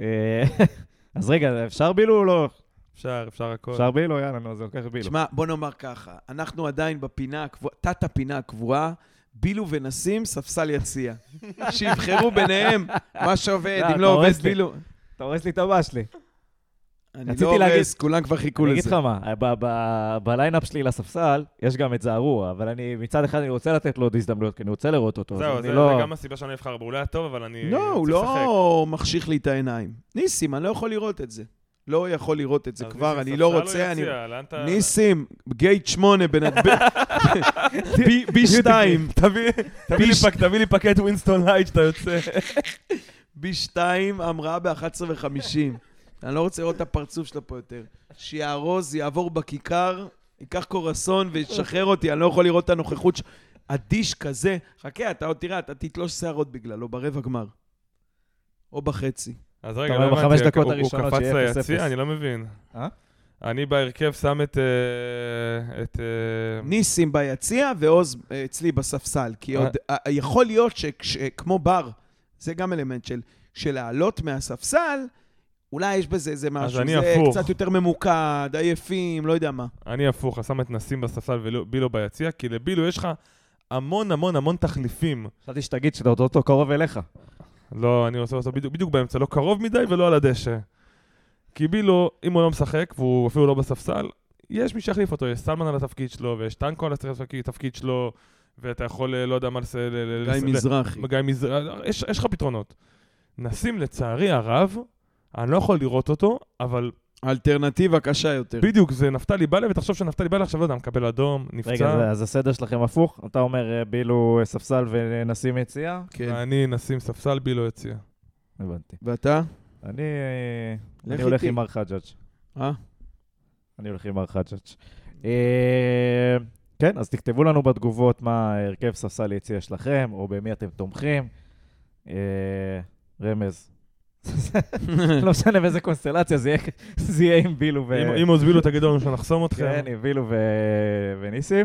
אז רגע, אפשר בילו או לא? אפשר, אפשר הכל. אפשר בילו? יאללה, נו, זה לוקח בילו. תשמע, בוא נאמר ככה, אנחנו עדיין בפינה, תת הפינה הקבועה, בילו ונסים, ספסל יציע. שיבחרו ביניהם מה שעובד, אם לא עובד בילו. אתה הורס לי את הבא שלי. אני לא הורס, כולם כבר חיכו לזה. אני אגיד לך מה, בליינאפ שלי לספסל, יש גם את זערוע, אבל אני מצד אחד אני רוצה לתת לו עוד הזדמנויות, כי אני רוצה לראות אותו. זהו, זה גם הסיבה שאני אבחר בו, אולי הטוב, אבל אני... לא, הוא לא מחשיך לי את העיניים. ניסים, אני לא יכול לראות את זה. לא יכול לראות את זה כבר, אני לא רוצה, אני... ניסים, גייט שמונה בנדבר, בי שתיים. תביא לי פקט ווינסטון לייט שאתה יוצא. בי שתיים, המראה ב-אחת עשרה וחמישים. אני לא רוצה לראות את הפרצוף שלה פה יותר. שיערוז, יעבור בכיכר, ייקח קורסון וישחרר אותי, אני לא יכול לראות את הנוכחות. אדיש כזה, חכה, אתה עוד תראה, אתה תתלוש שערות בגלל, או ברבע גמר. או בחצי. אז רגע, לא בחמש דקות הוא הראשונות קפץ שיהיה אפס אפס. ליציע, אני לא מבין. אה? אני בהרכב שם את... את ניסים ביציע ועוז אצלי בספסל, כי עוד יכול להיות שכמו בר, זה גם אלמנט של שלעלות מהספסל, אולי יש בזה איזה משהו, זה קצת יותר ממוקד, עייפים, לא יודע מה. אני הפוך, שם את נסים בספסל ובילו ביציע, כי לבילו יש לך המון המון המון תחליפים. חשבתי שתגיד שאתה אותו קרוב אליך. לא, אני רוצה לעשות בדיוק, בדיוק באמצע, לא קרוב מדי ולא על הדשא. כי בילו, אם הוא לא משחק, והוא אפילו לא בספסל, יש מי שיחליף אותו, יש סלמן על התפקיד שלו, ויש טנקו על התפקיד שלו, ואתה יכול, לא יודע מה לסל... גיא מזרחי. גיא מזרחי, יש, יש לך פתרונות. נשים לצערי הרב, אני לא יכול לראות אותו, אבל... אלטרנטיבה קשה יותר. בדיוק, זה נפתלי בא לי, ותחשוב שנפתלי בא לי, עכשיו לא יודע, מקבל אדום, נפצע. רגע, אז הסדר שלכם הפוך? אתה אומר בילו ספסל ונשים יציאה? כן. אני נשים ספסל, בילו יציאה. הבנתי. ואתה? אני... אני הולך עם מר חג'אג'. אה? אני הולך עם מר חג'אג'. כן, אז תכתבו לנו בתגובות מה הרכב ספסל יציאה שלכם, או במי אתם תומכים. רמז, לא משנה באיזה קונסטלציה, זה יהיה עם בילו ו... אם עוד בילו תגידו לנו שנחסום אתכם. כן, עם בילו וניסים.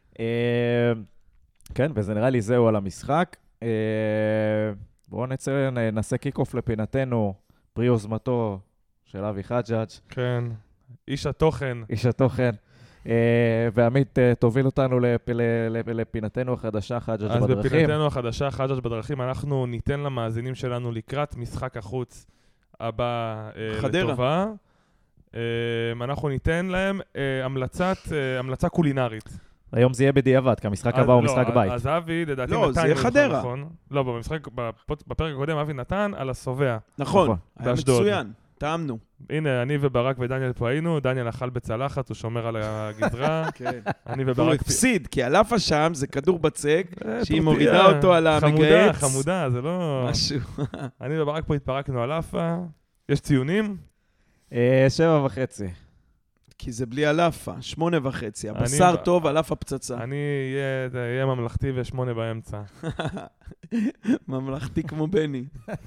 כן, וזה נראה לי זהו על המשחק. בואו נעשה קיק-אוף לפינתנו, פרי יוזמתו של אבי חג'אג'. כן, איש התוכן. איש התוכן. ועמית, תוביל אותנו לפינתנו החדשה, חג'אג' בדרכים. אז בפינתנו החדשה, חג'אג' בדרכים, אנחנו ניתן למאזינים שלנו לקראת משחק החוץ הבא לטובה. אנחנו ניתן להם המלצה קולינרית. היום זה יהיה בדיעבד, כי המשחק הבא הוא משחק בית. אז אבי, לדעתי, לא, זה יהיה חדרה. לא, במשחק, בפרק הקודם, אבי נתן על הסובע. נכון, היה מצוין, טעמנו. הנה, אני וברק ודניאל פה היינו, דניאל אכל בצלחת, הוא שומר על הגזרה. אני וברק... הוא הפסיד, כי הלאפה שם זה כדור בצק, שהיא מורידה אותו על המגעץ. חמודה, חמודה, זה לא... משהו. אני וברק פה התפרקנו על לאפה. יש ציונים? שבע וחצי. כי זה בלי הלאפה, שמונה וחצי. הבשר טוב, הלאפה פצצה. אני אהיה ממלכתי ושמונה באמצע. ממלכתי כמו בני.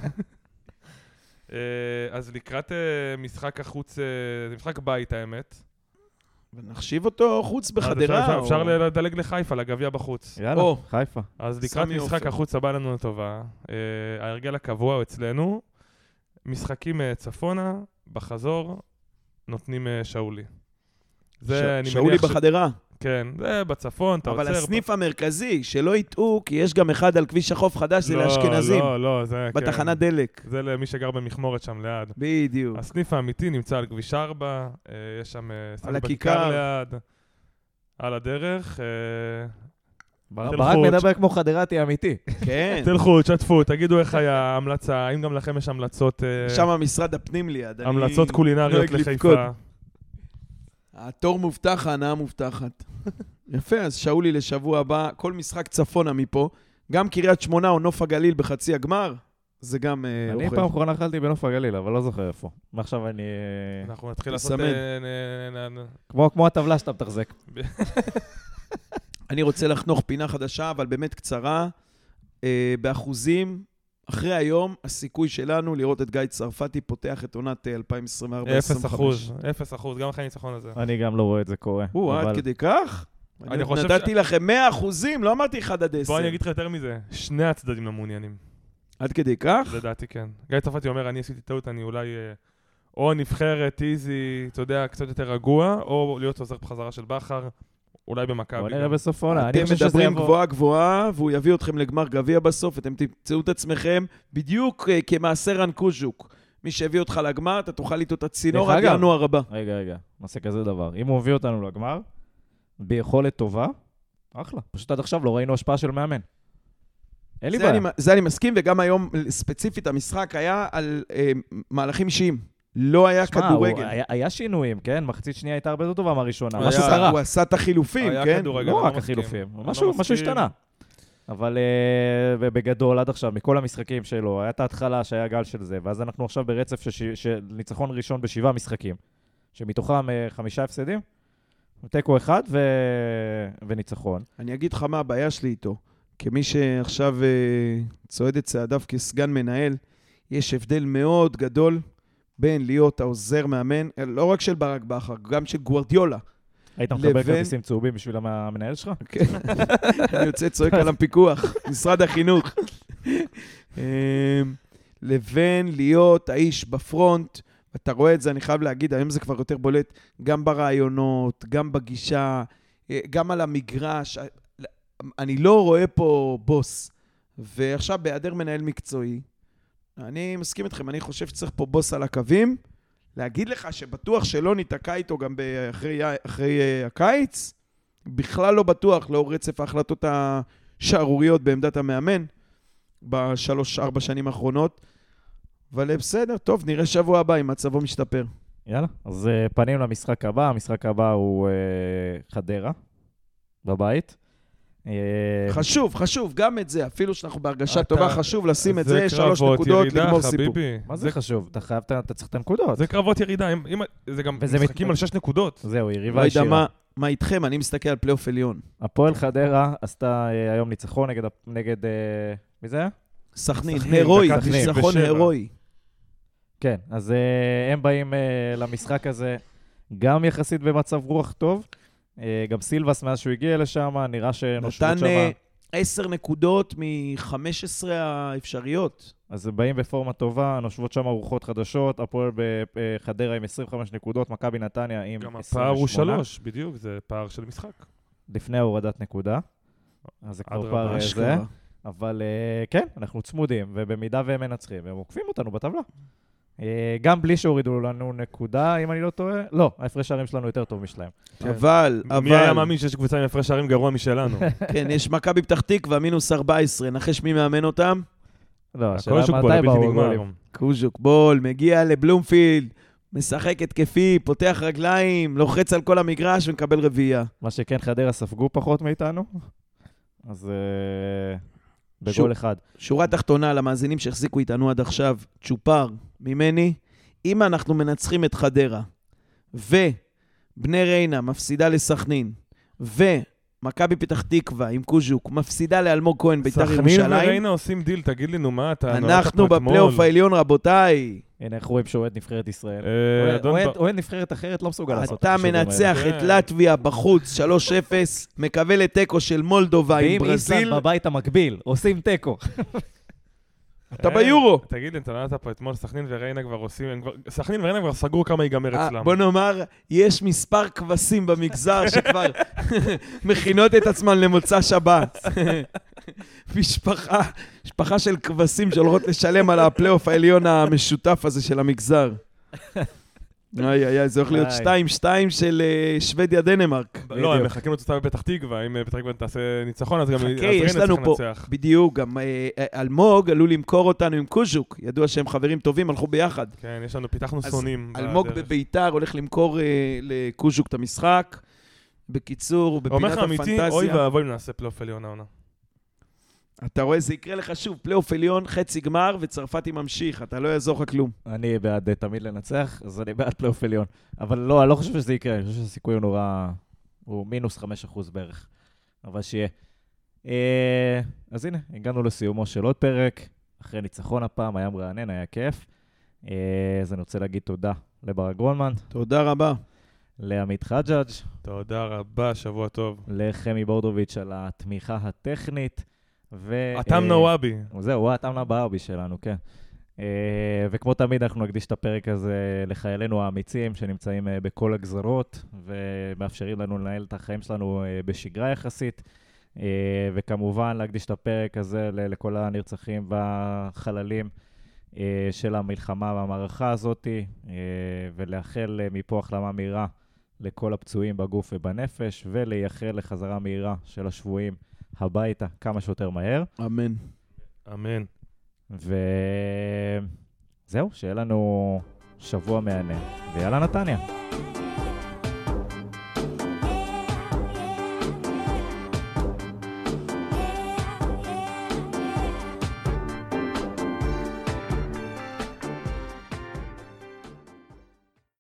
אז לקראת משחק החוץ, זה משחק בית האמת. ונחשיב אותו חוץ בחדרה. אפשר לדלג לחיפה, לגביע בחוץ. יאללה, חיפה. אז לקראת משחק החוץ הבא לנו לטובה. ההרגל הקבוע אצלנו, משחקים צפונה, בחזור, נותנים שאולי. שאולי בחדרה. כן, זה בצפון, אתה עוצר. אבל הסניף המרכזי, שלא יטעו, כי יש גם אחד על כביש החוף חדש, זה לאשכנזים. לא, לא, זה... בתחנת דלק. זה למי שגר במכמורת שם ליד. בדיוק. הסניף האמיתי נמצא על כביש ארבע, יש שם... על הכיכר. ליד, על הדרך. ברק מדבר כמו חדרתי אמיתי. כן. תלכו, תשתפו, תגידו איך היה ההמלצה, האם גם לכם יש המלצות... שם המשרד הפנים ליד. המלצות קולינריות לחיפה. התור מובטח, ההנאה מובטחת. יפה, אז שאולי לשבוע הבא, כל משחק צפונה מפה, גם קריית שמונה או נוף הגליל בחצי הגמר, זה גם אוכל. אני פעם אחרונה אכלתי בנוף הגליל, אבל לא זוכר איפה. ועכשיו אני... אנחנו נתחיל לעשות... כמו הטבלה שאתה מתחזק. אני רוצה לחנוך פינה חדשה, אבל באמת קצרה, באחוזים, אחרי היום, הסיכוי שלנו לראות את גיא צרפתי פותח את עונת אלפיים עשרים וארבע עשרים וחמש. אפס אחוז, אפס אחוז, גם אחרי הניצחון הזה. אני גם לא רואה את זה קורה. או, עד כדי כך? אני נתתי לכם מאה אחוזים, לא אמרתי אחד עד עשר. בוא אני אגיד לך יותר מזה, שני הצדדים לא מעוניינים. עד כדי כך? לדעתי כן. גיא צרפתי אומר, אני עשיתי טעות, אני אולי או נבחרת, איזי, אתה יודע, קצת יותר רגוע, או להיות עוזר בחזרה של בחר. אולי במכבי. בוא נראה בסוף עונה. אתם מדברים גבוהה גבוהה, והוא יביא אתכם לגמר גביע בסוף, אתם תמצאו את עצמכם בדיוק כמעשה רן קוז'וק. מי שהביא אותך לגמר, אתה תוכל איתו את הצינור עד ינואר הבא. רגע, רגע, נעשה כזה דבר. אם הוא הביא אותנו לגמר, ביכולת טובה, אחלה. פשוט עד עכשיו לא ראינו השפעה של מאמן. אין לי בעיה. זה אני מסכים, וגם היום ספציפית המשחק היה על מהלכים אישיים. לא היה כדורגל. היה, היה שינויים, כן? מחצית שנייה הייתה הרבה יותר טובה מהראשונה. משהו קרה. הוא עשה את החילופים, כן? לא רק החילופים. משהו, משהו השתנה. אבל uh, בגדול, עד עכשיו, מכל המשחקים שלו, היה את ההתחלה שהיה גל של זה, ואז אנחנו עכשיו ברצף של, של ניצחון ראשון בשבעה משחקים, שמתוכם uh, חמישה הפסדים, תיקו אחד ו... וניצחון. אני אגיד לך מה הבעיה שלי איתו. כמי שעכשיו uh, צועד את צעדיו כסגן מנהל, יש הבדל מאוד גדול בין להיות העוזר מאמן, לא רק של ברק בכר, גם של גוארדיולה. היית מקבל כרטיסים צהובים בשביל המנהל שלך? כן. אני יוצא צועק על הפיקוח, משרד החינוך. לבין להיות האיש בפרונט, אתה רואה את זה, אני חייב להגיד, היום זה כבר יותר בולט, גם ברעיונות, גם בגישה, גם על המגרש. אני לא רואה פה בוס. ועכשיו בהיעדר מנהל מקצועי, אני מסכים אתכם, אני חושב שצריך פה בוס על הקווים, להגיד לך שבטוח שלא ניתקע איתו גם אחרי, אחרי uh, הקיץ, בכלל לא בטוח, לא רצף ההחלטות השערוריות בעמדת המאמן, בשלוש, ארבע שנים האחרונות, אבל בסדר, טוב, נראה שבוע הבא אם מצבו משתפר. יאללה, אז uh, פנים למשחק הבא, המשחק הבא הוא uh, חדרה, בבית. חשוב, חשוב, גם את זה, אפילו שאנחנו בהרגשה טובה, חשוב לשים את זה, שלוש נקודות, לגמור סיפור. מה זה חשוב? אתה חייב, אתה צריך את הנקודות. זה קרבות ירידה, זה גם משחקים על שש נקודות. זהו, יריבה ישירה. לא יודע מה איתכם, אני מסתכל על פלייאוף עליון. הפועל חדרה עשתה היום ניצחון נגד, מי זה היה? סכנין, הרואי, ניצחון הרואי. כן, אז uh, הם באים uh, למשחק הזה גם יחסית במצב רוח טוב. Uh, גם סילבס, מאז שהוא הגיע לשם, נראה שנושבות נתן שם... אה, עשר נקודות מ-חמש עשרה האפשריות. אז הם באים בפורמה טובה, נושבות שם ארוחות חדשות, הפועל בחדרה עם עשרים וחמש נקודות, מכבי נתניה עם גם עשרים הפער הוא ושמונה. שלוש, בדיוק, זה פער של משחק. לפני ההורדת נקודה. אז זה כבר אדרבה, פער אה, זה. אשכרה. אבל uh, כן, אנחנו צמודים, ובמידה והם מנצחים, הם עוקפים אותנו בטבלה. Uh, גם בלי שהורידו לנו נקודה, אם אני לא טועה, לא, ההפרש שערים שלנו יותר טוב משלהם. אבל, מי היה אבל, מאמין שיש קבוצה עם הפרש שערים גרוע משלנו? כן, יש מכבי פתח תקווה, מינוס ארבע עשרה, נחש מי מאמן אותם? לא, הכל השאלה שוק בול, מתי הבלתי באו נגמר. הגולים. קוז'וק בול, מגיע לבלומפילד, משחק התקפי, פותח רגליים, לוחץ על כל המגרש ומקבל רביעייה. מה שכן, חדרה ספגו פחות מאיתנו, אז uh, בגול שוב. אחד. שורה תחתונה למאזינים שהחזיקו איתנו עד עכשיו, צ'ופר ממני, אם אנחנו מנצחים את חדרה, ובני ריינה מפסידה לסכנין, ומכבי פתח תקווה עם קוז'וק מפסידה לאלמוג כהן ביתר סכנין ירושלים, וריינה עושים דיל, תגיד לי, נו מה אתה... אנחנו בפלייאוף העליון, רבותיי. הנה, איך רואים שאוהד נבחרת ישראל. אה, אוהד- אדון אוהד- ב- אוהד נבחרת אחרת לא מסוגל לעשות את אתה החישובים האלה. מנצח את כן. לטביה בחוץ שלוש אפס, מקבל את תיקו של מולדובה עם ואם ברזיל, איסלנד בבית המקביל, עושים תיקו. אתה ביורו. תגיד לי, אתה נולדת פה אתמול, סכנין וריינה כבר עושים... הם כבר- סכנין וריינה כבר סגרו כמה ייגמר אה, אצלם. בוא נאמר, יש מספר כבשים במגזר שכבר מכינות את עצמן למוצא שבת. משפחה, משפחה של כבשים שהולכות לשלם על הפלייאוף העליון המשותף הזה של המגזר. איי, איי, איי, זה הולך להיות איי. שתיים שתיים של אה, שוודיה דנמרק. לא, הם בדיוק. מחכים לתוצאה בפתח תקווה, אם פתח תקווה תעשה ניצחון, אז גם אז חכה, ריינה יש לנו צריך פה, לנצח. בדיוק, גם אה, אה, אלמוג עלול למכור אותנו עם קוז'וק. ידוע שהם חברים טובים, הלכו ביחד. כן, יש לנו, פיתחנו אז שונאים. אלמוג בדרך. בביתר הולך למכור אה, לקוז'וק את המשחק. בקיצור, אומר בפינת לך אמיתי, אוי הפנטזיה. ואבוי אם נעשה פלייאוף עליון העונה. אתה רואה, זה יקרה לך שוב, פלייאוף עליון, חצי גמר, וצרפתי ממשיך, אתה לא יעזור לך כלום. אני בעד אה, תמיד לנצח, אז אני בעד פלייאוף עליון. אבל לא, אני לא חושב שזה יקרה, אני חושב שהסיכוי הוא נורא... הוא מינוס חמישה אחוז בערך. אבל שיהיה. אה, אז הנה, הגענו לסיומו של עוד פרק. אחרי ניצחון הפעם, היה מרענן, היה כיף. אה, אז אני רוצה להגיד תודה לברק גרונמן, תודה רבה. לעמית חג'אג', תודה רבה, שבוע טוב. לחמי בורדוביץ' על התמיכה הטכנית. ו... אתם אה, נוואבי. זהו, הוא האטמנה בארבי שלנו, כן. Uh, וכמו תמיד אנחנו נקדיש את הפרק הזה לחיילינו האמיצים שנמצאים uh, בכל הגזרות ומאפשרים לנו לנהל את החיים שלנו uh, בשגרה יחסית. Uh, וכמובן להקדיש את הפרק הזה ל- לכל הנרצחים והחללים uh, של המלחמה והמערכה הזאת, uh, ולאחל uh, מפה החלמה מהירה לכל הפצועים בגוף ובנפש, ולייחל לחזרה מהירה של השבויים הביתה כמה שיותר מהר. אמן. אמן. וזהו, שיהיה לנו שבוע מהנה, ויאללה נתניה.